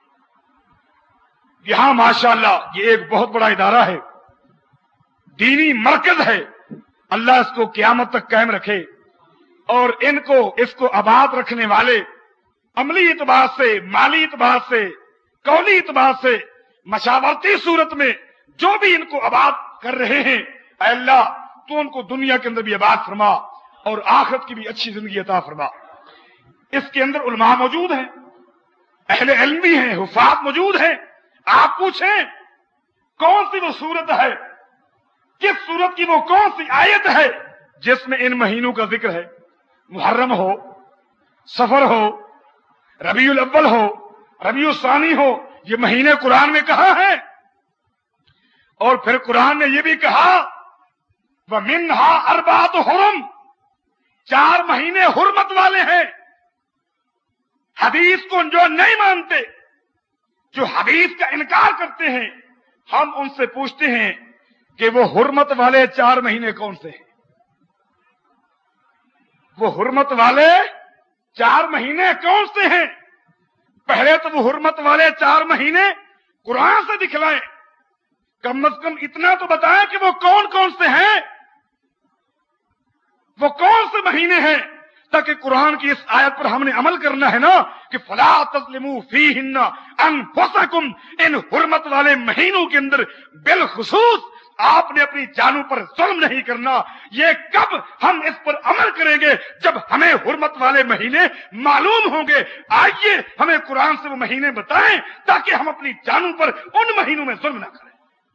یہاں ماشاءاللہ یہ ایک بہت بڑا ادارہ ہے، دینی مرکز ہے، اللہ اس کو قیامت تک قائم رکھے، اور ان کو اس کو آباد رکھنے والے عملی اعتبار سے، مالی اعتبار سے، قولی اعتبار سے، مشاورتی صورت میں جو بھی ان کو آباد کر رہے ہیں، اے اللہ تو ان کو دنیا کے اندر بھی آباد فرما اور آخرت کی بھی اچھی زندگی عطا فرما۔ اس کے اندر علماء موجود ہیں، اہل علم بھی ہیں، حفاظ موجود ہیں۔ آپ پوچھیں کون سی وہ صورت ہے، کس صورت کی وہ کون سی آیت ہے جس میں ان مہینوں کا ذکر ہے؟ محرم ہو، سفر ہو، ربیع الاول ہو، ربیع الثانی ہو، یہ مہینے قرآن میں کہاں ہیں؟ اور پھر قرآن نے یہ بھی کہا وَمِنْهَا أَرْبَعَةُ حُرُمْ، چار مہینے حرمت والے ہیں۔ حدیث کو جو نہیں مانتے، جو حدیث کا انکار کرتے ہیں، ہم ان سے پوچھتے ہیں کہ وہ حرمت والے چار مہینے کون سے ہیں؟ وہ حرمت والے چار مہینے کون سے ہیں؟ پہلے تو وہ حرمت والے چار مہینے قرآن سے دکھلائیں، کم از کم اتنا تو بتائیں کہ وہ کون کون سے ہیں، وہ کون سے مہینے ہیں، تاکہ قرآن کی اس آیت پر ہم نے عمل کرنا ہے نا کہ فلا تظلموا فیہن انفسکم، ان حرمت والے مہینوں کے اندر بالخصوص آپ نے اپنی جانوں پر ظلم نہیں کرنا۔ یہ کب ہم اس پر عمل کریں گے؟ جب ہمیں حرمت والے مہینے معلوم ہوں گے۔ آئیے ہمیں قرآن سے وہ مہینے بتائیں تاکہ ہم اپنی جانوں پر ان مہینوں میں ظلم نہ کریں۔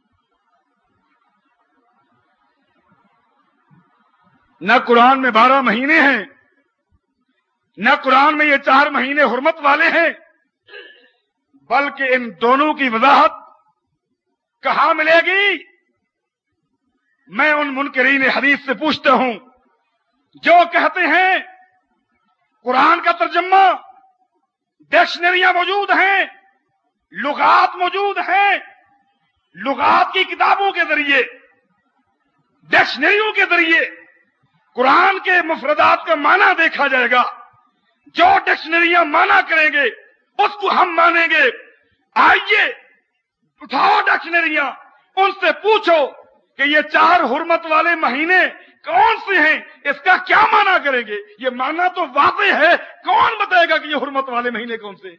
نہ قرآن میں بارہ مہینے ہیں، نہ قرآن میں یہ چار مہینے حرمت والے ہیں، بلکہ ان دونوں کی وضاحت کہاں ملے گی؟ میں ان منکرین حدیث سے پوچھتا ہوں جو کہتے ہیں قرآن کا ترجمہ، ڈکشنریاں موجود ہیں، لغات موجود ہیں، لغات کی کتابوں کے ذریعے، ڈکشنریوں کے ذریعے قرآن کے مفردات کا معنی دیکھا جائے گا۔ جو ڈکشنریاں معنی کریں گے اس کو ہم مانیں گے۔ آئیے اٹھاؤ ڈکشنریاں، उनसे पूछो कि ये चार हुर्मत वाले महीने कौन से हैं, इसका क्या माना करेंगे। ये माना तो वाज़ेह है, कौन बताएगा कि ये हुर्मत वाले महीने कौन से।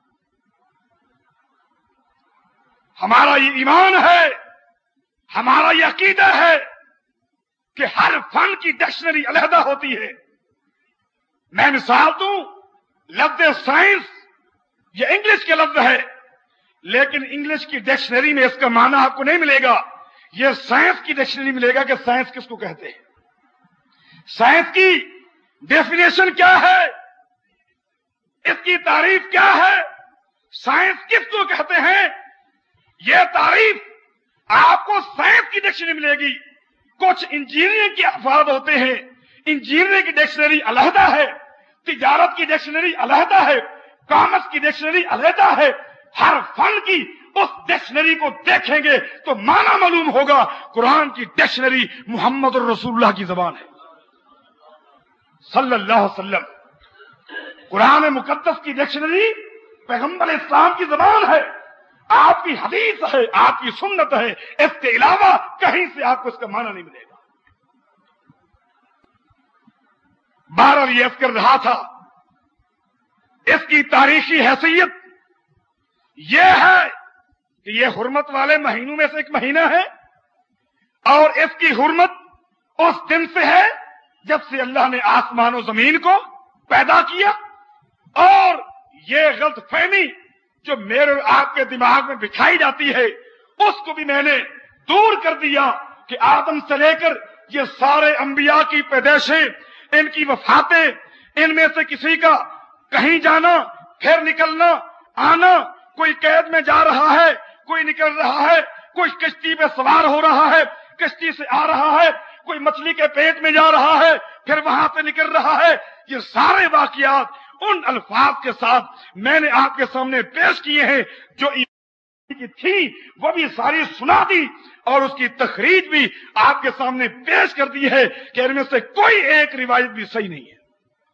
हमारा ये ईमान है, हमारा ये अकीदा है कि हर फन की डिक्शनरी अलहदा होती है। मैं मिसाल दूं, लफ्ज साइंस ये इंग्लिश के लफ्ज है, लेकिन इंग्लिश की डिक्शनरी में इसका माना आपको नहीं मिलेगा। ये साइंस की डिक्शनरी मिलेगा कि साइंस किसको कहते हैं, साइंस की डेफिनेशन क्या है, इसकी तारीफ क्या है, साइंस किसको कहते हैं। यह तारीफ आपको साइंस की डिक्शनरी मिलेगी। कुछ इंजीनियरिंग के अल्फाज होते हैं, इंजीनियरिंग की डिक्शनरी अलहदा है, तिजारत की डिक्शनरी अलहदा है, कॉमर्स की डिक्शनरी अलहदा है। हर फन की उस डिक्शनरी को देखेंगे तो माना मालूम होगा। कुरान की डिक्शनरी मोहम्मद रसूलुल्लाह की जबान है सल्लल्लाहु अलैहि वसल्लम। कुरान मुकद्दस की डिक्शनरी पैगंबर इस्लाम की जबान है, आपकी हदीस है, आपकी सुन्नत है। इसके अलावा कहीं से आपको इसका माना नहीं मिलेगा। बहरहाल ये कर रहा था, इसकी तारीखी हैसियत यह है कि यह हुर्मत वाले महीनों में से एक महीना है और इसकी हुर्मत उस दिन से है जब से अल्लाह ने आसमान और जमीन को पैदा किया। और यह गलतफहमी जो मेरे और आपके दिमाग में बिठाई जाती है, उसको भी मैंने दूर कर दिया कि आदम से लेकर ये सारे अंबिया की पैदाइशें, इनकी वफातें, इनमें से किसी का कहीं जाना फिर निकलना आना, कोई कैद में जा रहा है, कोई निकल रहा है, कोई कश्ती पे सवार हो रहा है, कश्ती से आ रहा है, कोई मछली के पेट में जा रहा है, फिर वहां से निकल रहा है। ये सारे वाकयात उन अल्फाज के साथ मैंने आपके सामने पेश किए हैं जो की थी, वो भी सारी सुना दी और उसकी तखरीज भी आपके सामने पेश कर दी है कि इनमें से कोई एक रिवायत भी सही नहीं है।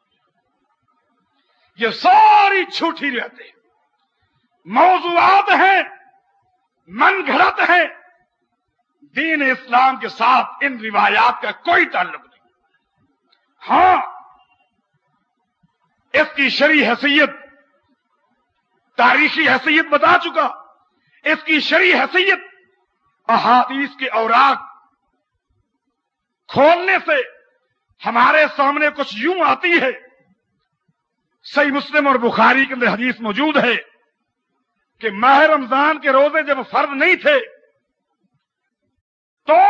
ये सारी झूठी रहते हैं, मौजूआत हैं, मन घड़त हैं। दीन इस्लाम के साथ इन रिवायात का कोई ताल्लुक नहीं। हां, इसकी शरई हैसियत, तारीखी हैसियत बता चुका। इसकी शरई हैसियत अहादीस के औराक खोलने से हमारे सामने कुछ यूं आती है। सही मुस्लिम और बुखारी के अंदर हदीस मौजूद है कि माह रमजान के रोजे जब फर्ज नहीं थे तो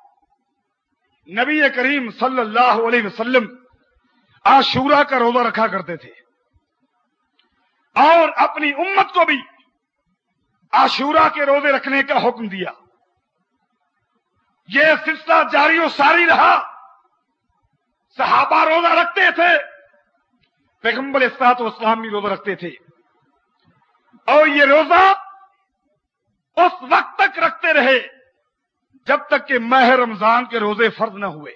नबी करीम सल्लल्लाहु अलैहि वसल्लम आशूरा का रोजा रखा करते थे और अपनी उम्मत को भी आशूरा के रोजे रखने का हुक्म दिया। यह सिलसिला जारी और सारी रहा। सहाबा रोजा रखते थे, पैगंबर इस्लात व इस्लाम भी रोजा रखते थे और ये रोजा उस वक्त तक रखते रहे जब तक कि माह रमजान के रोजे फर्ज न हुए।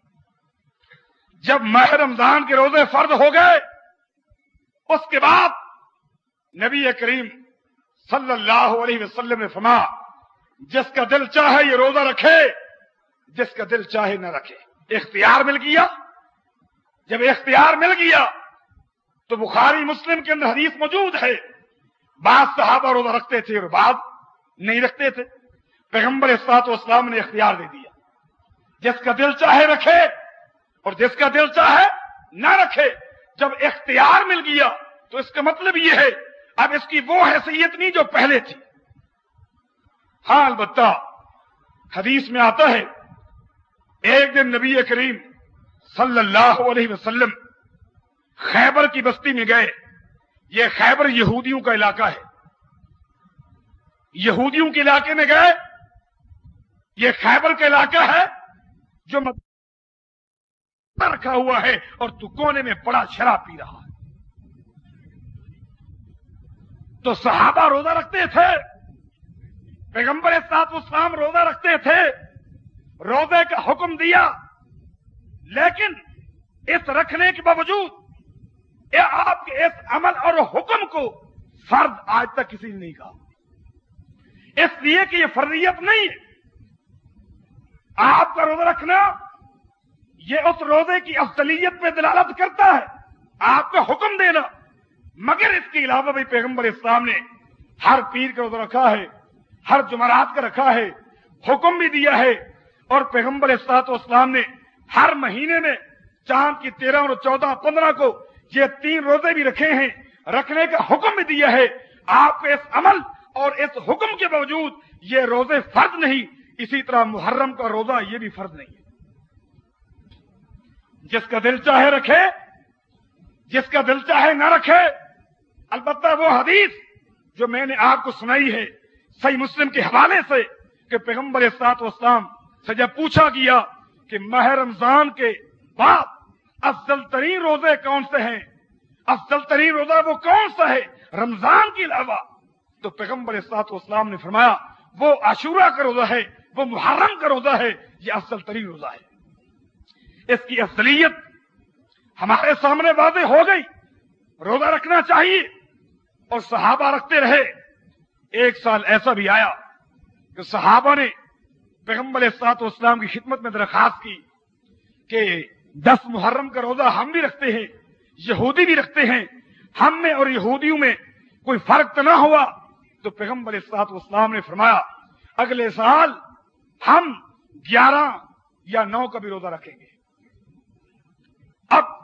जब माह रमजान के रोजे फर्ज हो गए उसके बाद नबी करीम सल्लल्लाहु अलैहि वसल्लम ने फरमाया, जिसका दिल चाहे ये रोजा रखे, जिसका दिल चाहे न रखे। इख्तियार मिल गया। जब इख्तियार मिल गया तो बुखारी मुस्लिम के अंदर हदीस मौजूद है, बाद सहाबा रोजा रखते थे और बाद नहीं रखते थे। पैगंबर इस्लात व इस्लाम ने इख्तियार दे दिया, जिसका दिल चाहे रखे और जिसका दिल चाहे ना रखे। जब इख्तियार मिल गया तो इसका मतलब यह है अब इसकी वो हैसियत नहीं जो पहले थी। हां, अलबत्ता हदीस में आता है एक दिन नबी करीम सल्लल्लाहु अलैहि वसल्लम खैबर की बस्ती में गए। यह खैबर यहूदियों का इलाका है। यहूदियों के इलाके में गए। यह खैबर का इलाका है जो मदीना रखा हुआ है और तू कोने में बड़ा शराब पी रहा है। तो सहाबा रोजा रखते थे, पैगंबर इस्लाम रोजा रखते थे, रोजे का हुक्म दिया, लेकिन इस रखने के बावजूद ये आपके इस अमल और हुक्म को फर्ज आज तक किसी ने नहीं कहा, इसलिए कि ये फर्जियत नहीं है। आपका रोजा रखना ये उस रोजे की अफजलियत में दलालत करता है, आपका हुक्म देना। मगर इसके अलावा भी पैगंबर इस्लाम ने हर पीर का रोजा रखा है, हर जुमरात का रखा है, हुक्म भी दिया है। और पैगंबर इस्लाम ने हर महीने में चांद की तेरह और चौदह पंद्रह को ये तीन रोजे भी रखे हैं, रखने का हुक्म भी दिया है। आपके इस अमल और इस हुक्म के बावजूद ये रोजे फर्ज नहीं, इसी तरह मुहर्रम का रोजा ये भी फर्ज नहीं है। जिसका दिल चाहे रखे, जिसका दिल चाहे ना रखे। अलबत्ता वो हदीस जो मैंने आपको सुनाई है सही मुस्लिम के हवाले से कि पैगंबर इस्लाम से जब पूछा गया कि माह रमजान के बाद अफजल तरीन रोजे कौन से हैं, अफजल तरीन रोजा वो कौन सा है रमजान के अलावा, तो पैगंबर इस्लाम ने फरमाया वो आशूरा का रोजा है, वो मुहर्रम का रोजा है, ये अफजल तरीन रोजा है। इसकी अफजलियत हमारे सामने वाज़ेह हो गई। रोजा रखना चाहिए और सहाबा रखते रहे। एक साल ऐसा भी आया कि सहाबा ने पैगंबर इस्लाम की खिदमत में दरखास्त की कि दस मुहर्रम का रोजा हम भी रखते हैं, यहूदी भी रखते हैं, हम में और यहूदियों में कोई फर्क तो ना हुआ। तो पैगंबर इस्लाम ने फरमाया अगले साल हम ग्यारह या नौ का भी रोजा रखेंगे। अब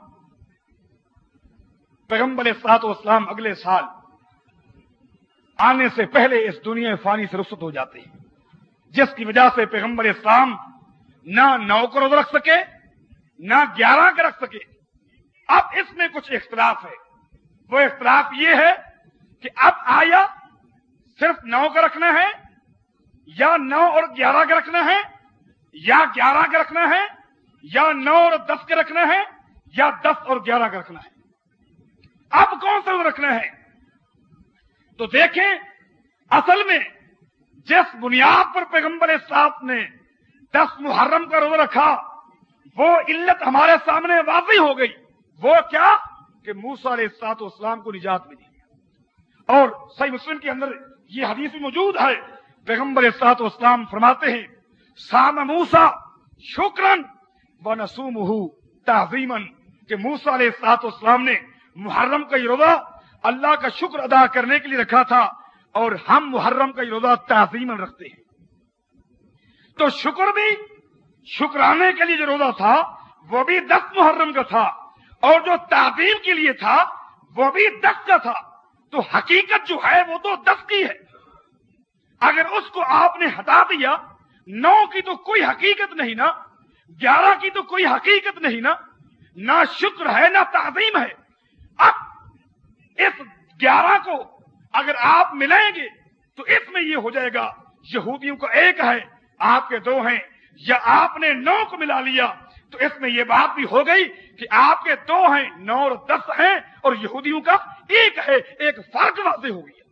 पैगंबर इस्लाम अगले साल आने से पहले इस दुनिया फानी से रुखसत हो जाते हैं, जिसकी वजह से पैगंबर इस्लाम ना नौ का रोजा रख सके ना ग्यारह का रख सके। अब इसमें कुछ इख्तिलाफ है। वो इख्तिलाफ ये है कि अब आया सिर्फ नौ का रखना है या नौ और ग्यारह का रखना है, या ग्यारह का रखना है, या नौ और दस का रखना है, या दस और ग्यारह का रखना है। अब कौन सा रखना है? तो देखें, असल में जिस बुनियाद पर पैगंबर इस्लाम ने दस मुहर्रम का रोजा रखा वो इल्लत हमारे सामने वाज़ेह हो गई। वो क्या कि मूसा अलैहिस्सलाम को निजात मिली। और सही मुस्लिम के अंदर ये हदीस भी मौजूद है। पैगंबर इस्लाम फरमाते हैं साम मूसा शुक्रन व नसूमुहु ताज़ीमन, कि मूसा अलैहिस्सलाम ने मुहर्रम का रोजा अल्लाह का शुक्र अदा करने के लिए रखा था और हम मुहर्रम का रोजा ताज़ीमन रखते हैं। तो शुक्र भी शुक्राने के लिए जो रोजा था वो भी दस मुहर्रम का था और जो ताज़ीम के लिए था वो भी दस का था। तो हकीकत जो है वो तो दस की है। अगर उसको आपने हटा दिया, नौ की तो कोई हकीकत नहीं ना, ग्यारह की तो कोई हकीकत नहीं ना, ना शुक्र है ना ताज़ीम है। अब इस ग्यारह को अगर आप मिलाएंगे तो इसमें यह हो जाएगा यहूदियों का एक है आपके दो हैं, या आपने नौ को मिला लिया तो इसमें यह बात भी हो गई कि आपके दो हैं, नौ और दस हैं और यहूदियों का एक है। एक फर्क वाज़ेह हो गया।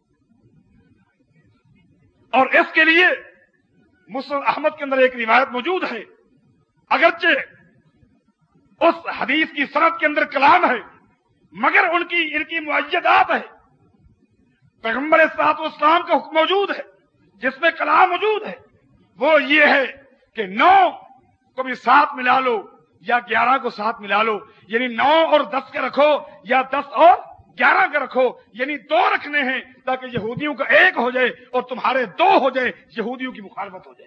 और इसके लिए मुस्नद अहमद के अंदर एक रिवायत मौजूद है, अगरचे उस हदीस की सनद के अंदर कलाम है मगर उनकी इनकी मुअय्यदात है। पैगंबर इस्लाम का हुक्म मौजूद है जिसमें कलाम मौजूद है। वो ये है कि नौ को भी साथ मिला लो या ग्यारह को साथ मिला लो, यानी नौ और दस का रखो या दस और ग्यारह का रखो, यानी दो रखने हैं ताकि यहूदियों का एक हो जाए और तुम्हारे दो हो जाए, यहूदियों की मुखालफत हो जाए।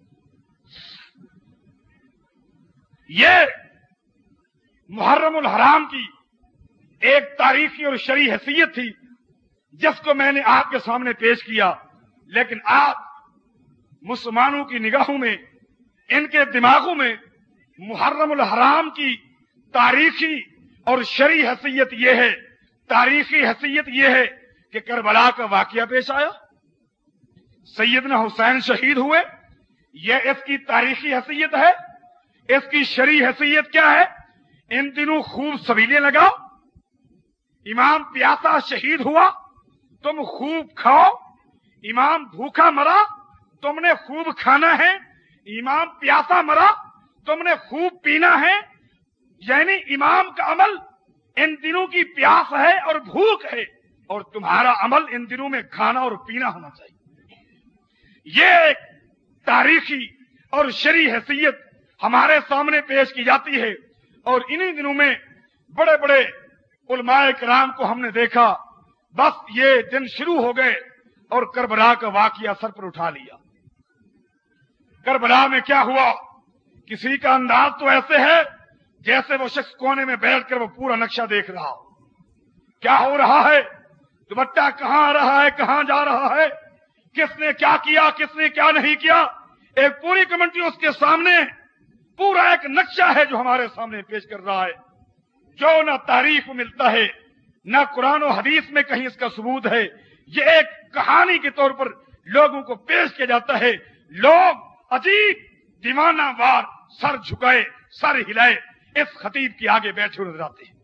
ये मुहर्रमुल हराम की एक तारीखी और शरई हैसियत थी जिसको मैंने आपके सामने पेश किया। लेकिन आज मुसलमानों की निगाहों में, इनके दिमागों में मुहर्रमुल हराम की तारीखी और शरई हैसियत यह है, तारीखी हैसियत यह है कि करबला का वाकया पेश आया, सैयदना हुसैन शहीद हुए, यह इसकी तारीखी हैसियत है। इसकी शरई हैसियत क्या है? इन दिनों खूब सबीलें लगाओ, इमाम प्यासा शहीद हुआ तुम खूब खाओ, इमाम भूखा मरा तुमने खूब खाना है, इमाम प्यासा मरा तुमने खूब पीना है। यानी इमाम का अमल इन दिनों की प्यास है और भूख है और तुम्हारा अमल इन दिनों में खाना और पीना होना चाहिए। ये एक तारीखी اور شرعی حیثیت ہمارے سامنے پیش کی جاتی ہے. اور انہی دنوں میں بڑے بڑے علماء کرام کو ہم نے دیکھا بس یہ دن شروع ہو گئے اور کربلا کا واقعہ سر پر اٹھا لیا. کربلا میں کیا ہوا؟ کسی کا انداز تو ایسے ہے جیسے وہ شخص کونے میں بیٹھ کر وہ پورا نقشہ دیکھ رہا ہو. کیا ہو رہا ہے؟ دوپٹہ کہاں آ رہا ہے، کہاں جا رہا ہے، کس نے کیا کیا، کس نے کیا نہیں کیا. ایک پوری کمیونٹی اس کے سامنے پورا ایک نقشہ ہے جو ہمارے سامنے پیش کر رہا ہے، جو نہ تاریخ میں ملتا ہے نہ قرآن و حدیث میں کہیں اس کا ثبوت ہے. یہ ایک کہانی کے طور پر لوگوں کو پیش کیا جاتا ہے. لوگ عجیب دیوانہ وار سر جھکائے سر ہلائے اس خطیب کے آگے بیٹھے نظر آتے ہیں.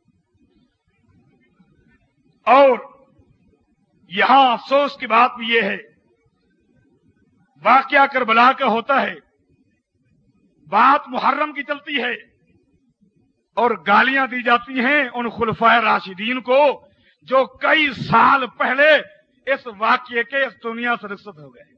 اور یہاں افسوس کی بات بھی یہ ہے، واقعہ کربلا کا ہوتا ہے، بات محرم کی چلتی ہے اور گالیاں دی جاتی ہیں ان خلفائے راشدین کو جو کئی سال پہلے اس واقعے کے اس دنیا سے رخصت ہو گئے.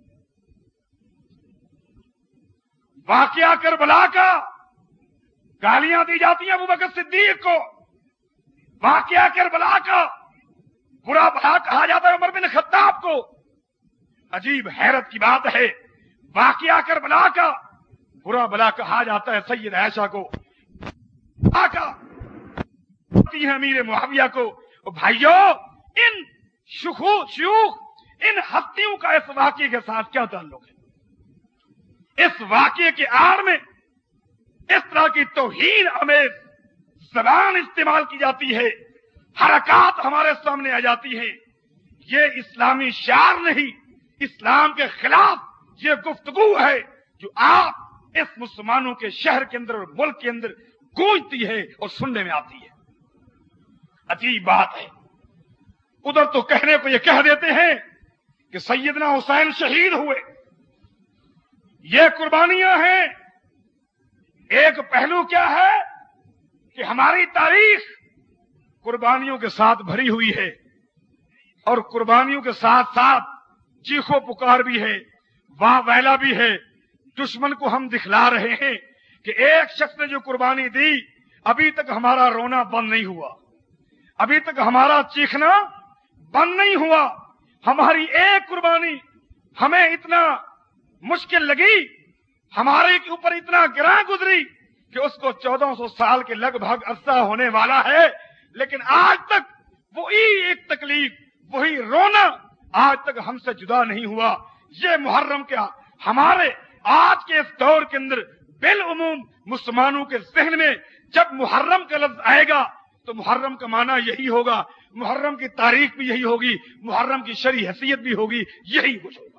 واقعہ کربلا کا گالیاں دی جاتی ہیں ابو بکر صدیق کو، واقعہ کربلا کا برا بھلا کہا جاتا ہے عمر بن خطاب کو. عجیب حیرت کی بات ہے، واقعہ کربلا کا برا بھلا کہا جاتا ہے سید عائشہ کو، آقا امیر معاویہ کو. بھائیو ان شیوخ ان ہستیوں کا اس واقعے کے ساتھ کیا تعلق ہے؟ اس واقعے کے آڑ میں اس طرح کی توہین آمیز زبان استعمال کی جاتی ہے، حرکات ہمارے سامنے آ جاتی ہیں. یہ اسلامی شعار نہیں، اسلام کے خلاف یہ گفتگو ہے جو آپ اس مسلمانوں کے شہر کے اندر اور ملک کے اندر گونجتی ہے اور سننے میں آتی ہے. عجیب بات ہے، ادھر تو کہنے کو یہ کہہ دیتے ہیں کہ سیدنا حسین شہید ہوئے، یہ قربانیاں ہیں. ایک پہلو کیا ہے کہ ہماری تاریخ قربانیوں کے ساتھ بھری ہوئی ہے اور قربانیوں کے ساتھ ساتھ چیخو پکار بھی ہے، واہ ویلا بھی ہے. دشمن کو ہم دکھلا رہے ہیں کہ ایک شخص نے جو قربانی دی ابھی تک ہمارا رونا بند نہیں ہوا، ابھی تک ہمارا چیخنا بند نہیں ہوا. ہماری ایک قربانی ہمیں اتنا مشکل لگی، ہمارے کے اوپر اتنا گراں گزری کہ اس کو چودہ سو سال کے لگ بھگ عرصہ ہونے والا ہے، لیکن آج تک وہی ایک تکلیف، وہی رونا آج تک ہم سے جدا نہیں ہوا. یہ محرم کیا ہمارے آج کے اس دور کے اندر بالعموم مسلمانوں کے ذہن میں جب محرم کا لفظ آئے گا تو محرم کا معنی یہی ہوگا، محرم کی تاریخ بھی یہی ہوگی، محرم کی شرعی حیثیت بھی ہوگی، یہی کچھ ہوگا.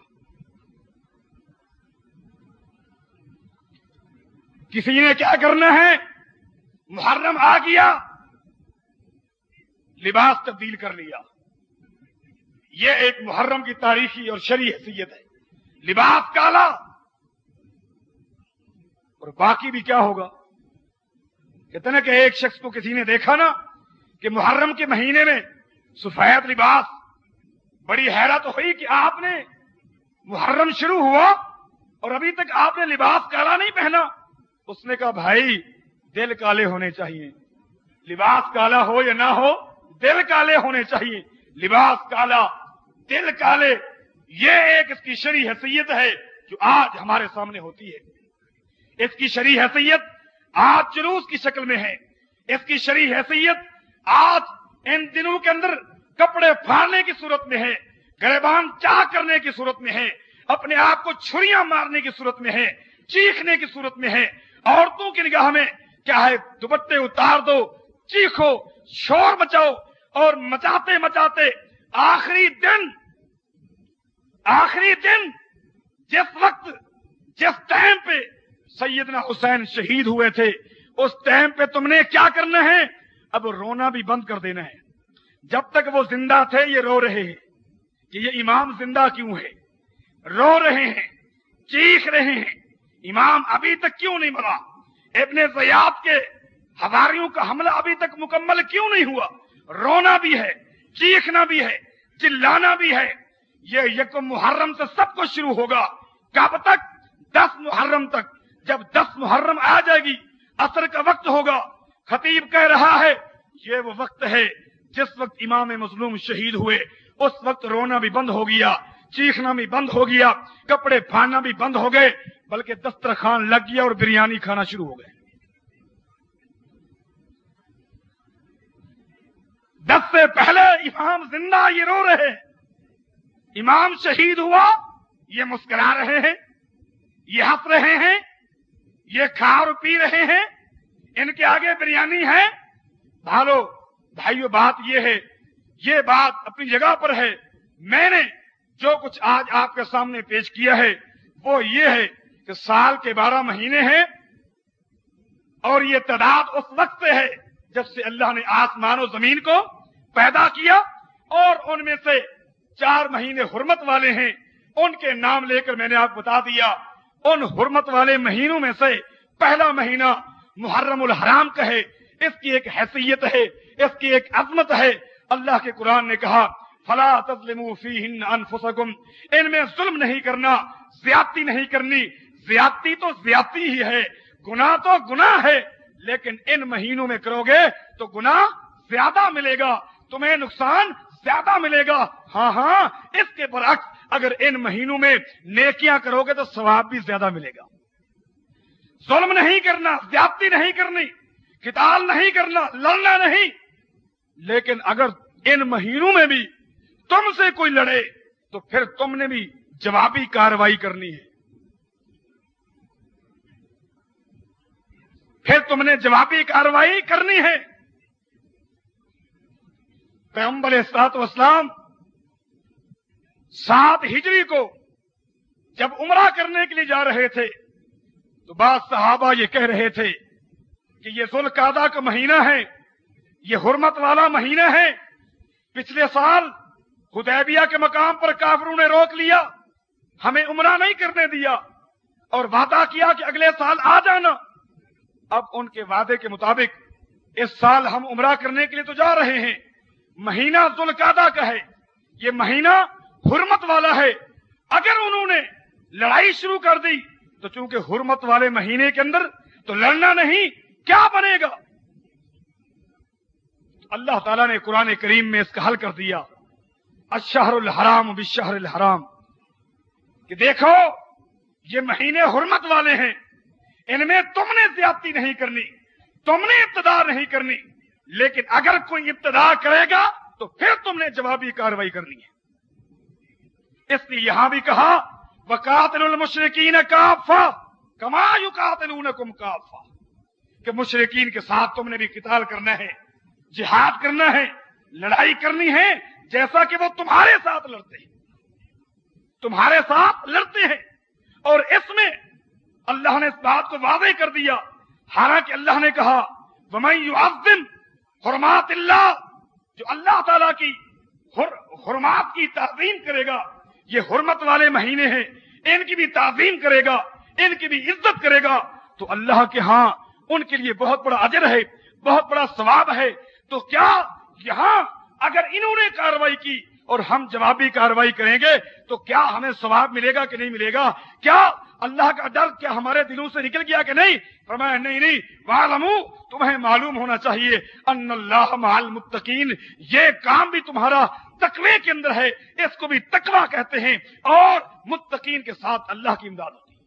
کسی نے کیا کرنا ہے؟ محرم آ گیا، لباس تبدیل کر لیا. یہ ایک محرم کی تاریخی اور شرعی حیثیت ہے، لباس کالا. اور باقی بھی کیا ہوگا؟ کہتے ہیں کہ ایک شخص کو کسی نے دیکھا نا کہ محرم کے مہینے میں سفید لباس، بڑی حیرت ہوئی کہ آپ نے محرم شروع ہوا اور ابھی تک آپ نے لباس کالا نہیں پہنا. اس نے کہا بھائی دل کالے ہونے چاہیے، لباس کالا ہو یا نہ ہو دل کالے ہونے چاہیے. لباس کالا دل کالے، یہ ایک اس کی شرعی حیثیت ہے جو آج ہمارے سامنے ہوتی ہے. اس کی شرعی حیثیت آج جلوس کی شکل میں ہے، اس کی شرعی حیثیت آج ان دنوں کے اندر کپڑے پھاڑنے کی صورت میں ہے، گریبان چاہ کرنے کی صورت میں ہے، اپنے آپ کو چھریاں مارنے کی صورت میں ہے، چیخنے کی صورت میں ہے. عورتوں کی نگاہ میں کیا ہے؟ دوپٹے اتار دو، چیخو، شور مچاؤ، اور مچاتے مچاتے آخری دن آخری دن جس وقت جس ٹائم پہ سیدنا حسین شہید ہوئے تھے اس ٹائم پہ تم نے کیا کرنا ہے؟ اب رونا بھی بند کر دینا ہے. جب تک وہ زندہ تھے یہ رو رہے ہیں کہ یہ امام زندہ کیوں ہے، رو رہے ہیں، چیخ رہے ہیں، امام ابھی تک کیوں نہیں مرا، ابن زیاد کے ہواریوں کا حملہ ابھی تک مکمل کیوں نہیں ہوا. رونا بھی ہے، چیخنا بھی ہے، چلانا بھی ہے. یہ یکم محرم سے سب کچھ شروع ہوگا. کب تک؟ دس محرم تک, जब दस मुहर्रम आ जाएगी, असर का वक्त होगा, खतीब कह रहा है ये वो वक्त है जिस वक्त इमाम मजलूम शहीद हुए. उस वक्त रोना भी बंद हो गया, चीखना भी बंद हो गया, कपड़े फाड़ना भी बंद हो गए, बल्कि दस्तरखान लग गया और बिरयानी खाना शुरू हो गए. दस से पहले इमाम जिंदा ये रो रहे हैं, इमाम शहीद हुआ ये मुस्कुरा रहे हैं, ये हंस रहे हैं, ये खा और पी रहे हैं, इनके आगे बिरयानी है. भालो भाइयों, बात ये है, ये बात अपनी जगह पर है. मैंने जो कुछ आज आपके सामने पेश किया है वो ये है कि साल के बारह महीने हैं और ये तादाद उस वक्त से है जब से अल्लाह ने आसमान और जमीन को पैदा किया, और उनमें से चार महीने हुर्मत वाले हैं. उनके नाम लेकर मैंने आपको बता दिया. उन हुर्मत वाले महीनों में से पहला महीना मुहर्रमुल हराम का है. इसकी एक हैसियत है, इसकी एक अजमत है. अल्लाह के कुरान ने कहा फला तज़लिमू फीहिन अनफुसकुम, इनमें जुल्म नहीं करना, ज्यादती नहीं करनी. ज्यादती तो ज्यादती ही है, गुनाह तो गुनाह है, लेकिन इन महीनों में करोगे तो गुनाह ज्यादा मिलेगा, तुम्हें नुकसान ज्यादा मिलेगा. हाँ हाँ, इसके बरअक्स अगर इन महीनों में नेकियां करोगे तो सवाब भी ज्यादा मिलेगा. जुल्म नहीं करना, ज्यादती नहीं करनी, किताल नहीं करना, लड़ना नहीं. लेकिन अगर इन महीनों में भी तुमसे कोई लड़े तो फिर तुमने भी जवाबी कार्रवाई करनी है, फिर तुमने जवाबी कार्रवाई करनी है. पैगंबर अलैहिस्सलातु वस्सलाम सात हिजरी को जब उमरा करने के लिए जा रहे थे तो बाद सहाबा ये कह रहे थे कि ये ज़ुल्क़ादा का महीना है, ये हुर्मत वाला महीना है. पिछले साल हुदैबिया के मकाम पर काफिरों ने रोक लिया, हमें उमरा नहीं करने दिया और वादा किया कि अगले साल आ जाना. अब उनके वादे के मुताबिक इस साल हम उमरा करने के लिए तो जा रहे हैं. महीना ज़ुल्क़ादा का है, ये महीना हुर्मत वाला है. अगर उन्होंने लड़ाई शुरू कर दी तो चूंकि हुर्मत वाले महीने के अंदर तो लड़ना नहीं, क्या बनेगा? अल्लाह ताला ने कुरान करीम में इसका हल कर दिया, अश्शहरुल हराम बिश्शहरिल हराम, कि देखो ये महीने हुर्मत वाले हैं, इनमें तुमने ज्यादती नहीं करनी, तुमने इब्तिदा नहीं करनी, लेकिन अगर कोई इब्तिदा करेगा तो फिर तुमने जवाबी कार्रवाई करनी है. इसलिए यहां भी कहा वकातिलुल मुशरिकीन काफ़ा कमा युकातिलूनकुम काफ़ा, कि मुशरिकीन के साथ तुमने भी किताल करना है, जिहाद करना है, लड़ाई करनी है, जैसा कि वो तुम्हारे साथ लड़ते हैं, तुम्हारे साथ लड़ते हैं. और इसमें अल्लाह ने इस बात को वाज़ेह कर दिया, हालांकि अल्लाह ने कहा वमन युअज़्ज़िम हुर्मातिल्लाह, जो अल्लाह ताला की हुर, हुर्मात की ताज़ीम करेगा, ये हुर्मत वाले महीने हैं, इनकी भी ताज़ीम करेगा, इनकी भी इज्जत करेगा, तो अल्लाह के हां उनके लिए बहुत बड़ा अजर है, बहुत बड़ा सवाब है. तो क्या यहां अगर इन्होंने कार्रवाई की और हम जवाबी कार्रवाई करेंगे तो क्या हमें सवाब मिलेगा कि नहीं मिलेगा? क्या अल्लाह का डर क्या हमारे दिलों से निकल गया कि नहीं? फरमाया नहीं नहीं, वालमू, तुम्हें मालूम होना चाहिए अन्नल्लाह मअल मुत्तकीन, ये काम भी तुम्हारा तकवे के अंदर है, इसको भी तकवा कहते हैं, और मुत्तकीन के साथ अल्लाह की इमदाद होती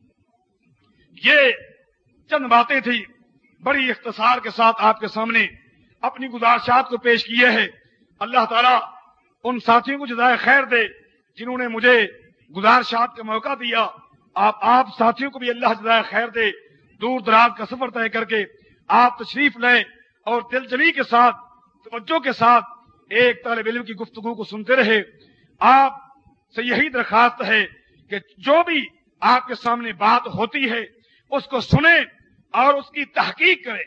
है. ये चंद बातें थी, बड़ी इख्तिसार के साथ आपके सामने अपनी गुजारिशात को पेश किए है. अल्लाह ताला उन साथियों को जज़ाए खैर दे जिन्होंने मुझे गुजारिशात का मौका दिया. आप आप साथियों को भी अल्लाह जज़ाए खैर दे. दूर दराज का सफर तय करके आप तशरीफ लें और दिलजमी के साथ, तवज्जो के साथ एक तालिब इल्म की गुफ्तगू को सुनते रहे. आप से यही दरखास्त है कि जो भी आपके सामने बात होती है उसको सुने और उसकी तहकीक करें.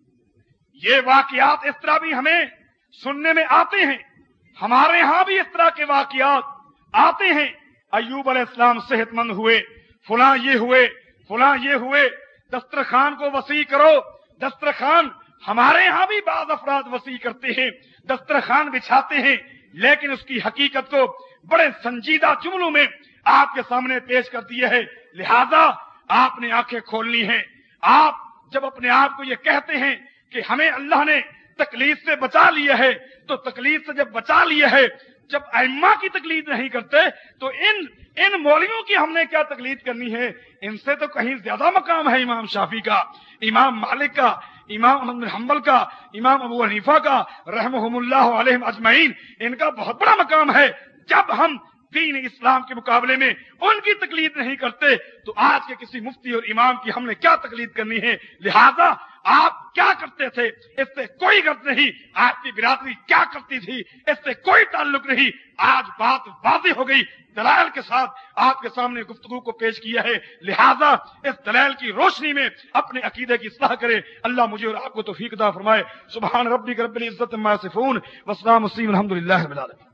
ये वाकयात इस तरह भी हमें सुनने में आते हैं, हमारे यहां भी इस तरह के वाकयात आते हैं. अय्यूब अलैहिस्सलाम सेहतमंद हुए, फुला ये हुए, फुला ये हुए, दस्तरखान को वसी करो. दस्तरखान हमारे यहां भी बाज अफराद वसी करते हैं, दस्तरखान बिछाते हैं, लेकिन उसकी हकीकत को बड़े संजीदा जुमलों में आपके सामने पेश कर दिया है. लिहाजा آپ نے آنکھیں کھولنی ہے. آپ جب اپنے آپ کو یہ کہتے ہیں کہ ہمیں اللہ نے تکلیف سے بچا لیا ہے، تو تکلیف سے جب بچا لیا ہے، جب ائمہ کی تقلید نہیں کرتے تو ان ان مولویوں کی ہم نے کیا تقلید کرنی ہے؟ ان سے تو کہیں زیادہ مقام ہے امام شافعی کا، امام مالک کا، امام احمد بن حنبل کا، امام ابو حنیفہ کا رحمہم اللہ علیہم اجمعین. ان کا بہت بڑا مقام ہے. جب ہم دین اسلام کے مقابلے میں ان کی تقلید نہیں کرتے تو آج کے کسی مفتی اور امام کی ہم نے کیا تقلید کرنی ہے؟ لہذا آپ کیا کرتے تھے اس سے کوئی غرض نہیں، آپ کی برادری کیا کرتی تھی اس سے کوئی تعلق نہیں. آج بات واضح ہو گئی، دلائل کے ساتھ آپ کے سامنے گفتگو کو پیش کیا ہے. لہذا اس دلائل کی روشنی میں اپنے عقیدے کی اصلاح کرے. اللہ مجھے اور آپ کو توفیق عطا فرمائے. سبحان ربک رب العزت عما یصفون وسلام الحمد للہ رب العالمین.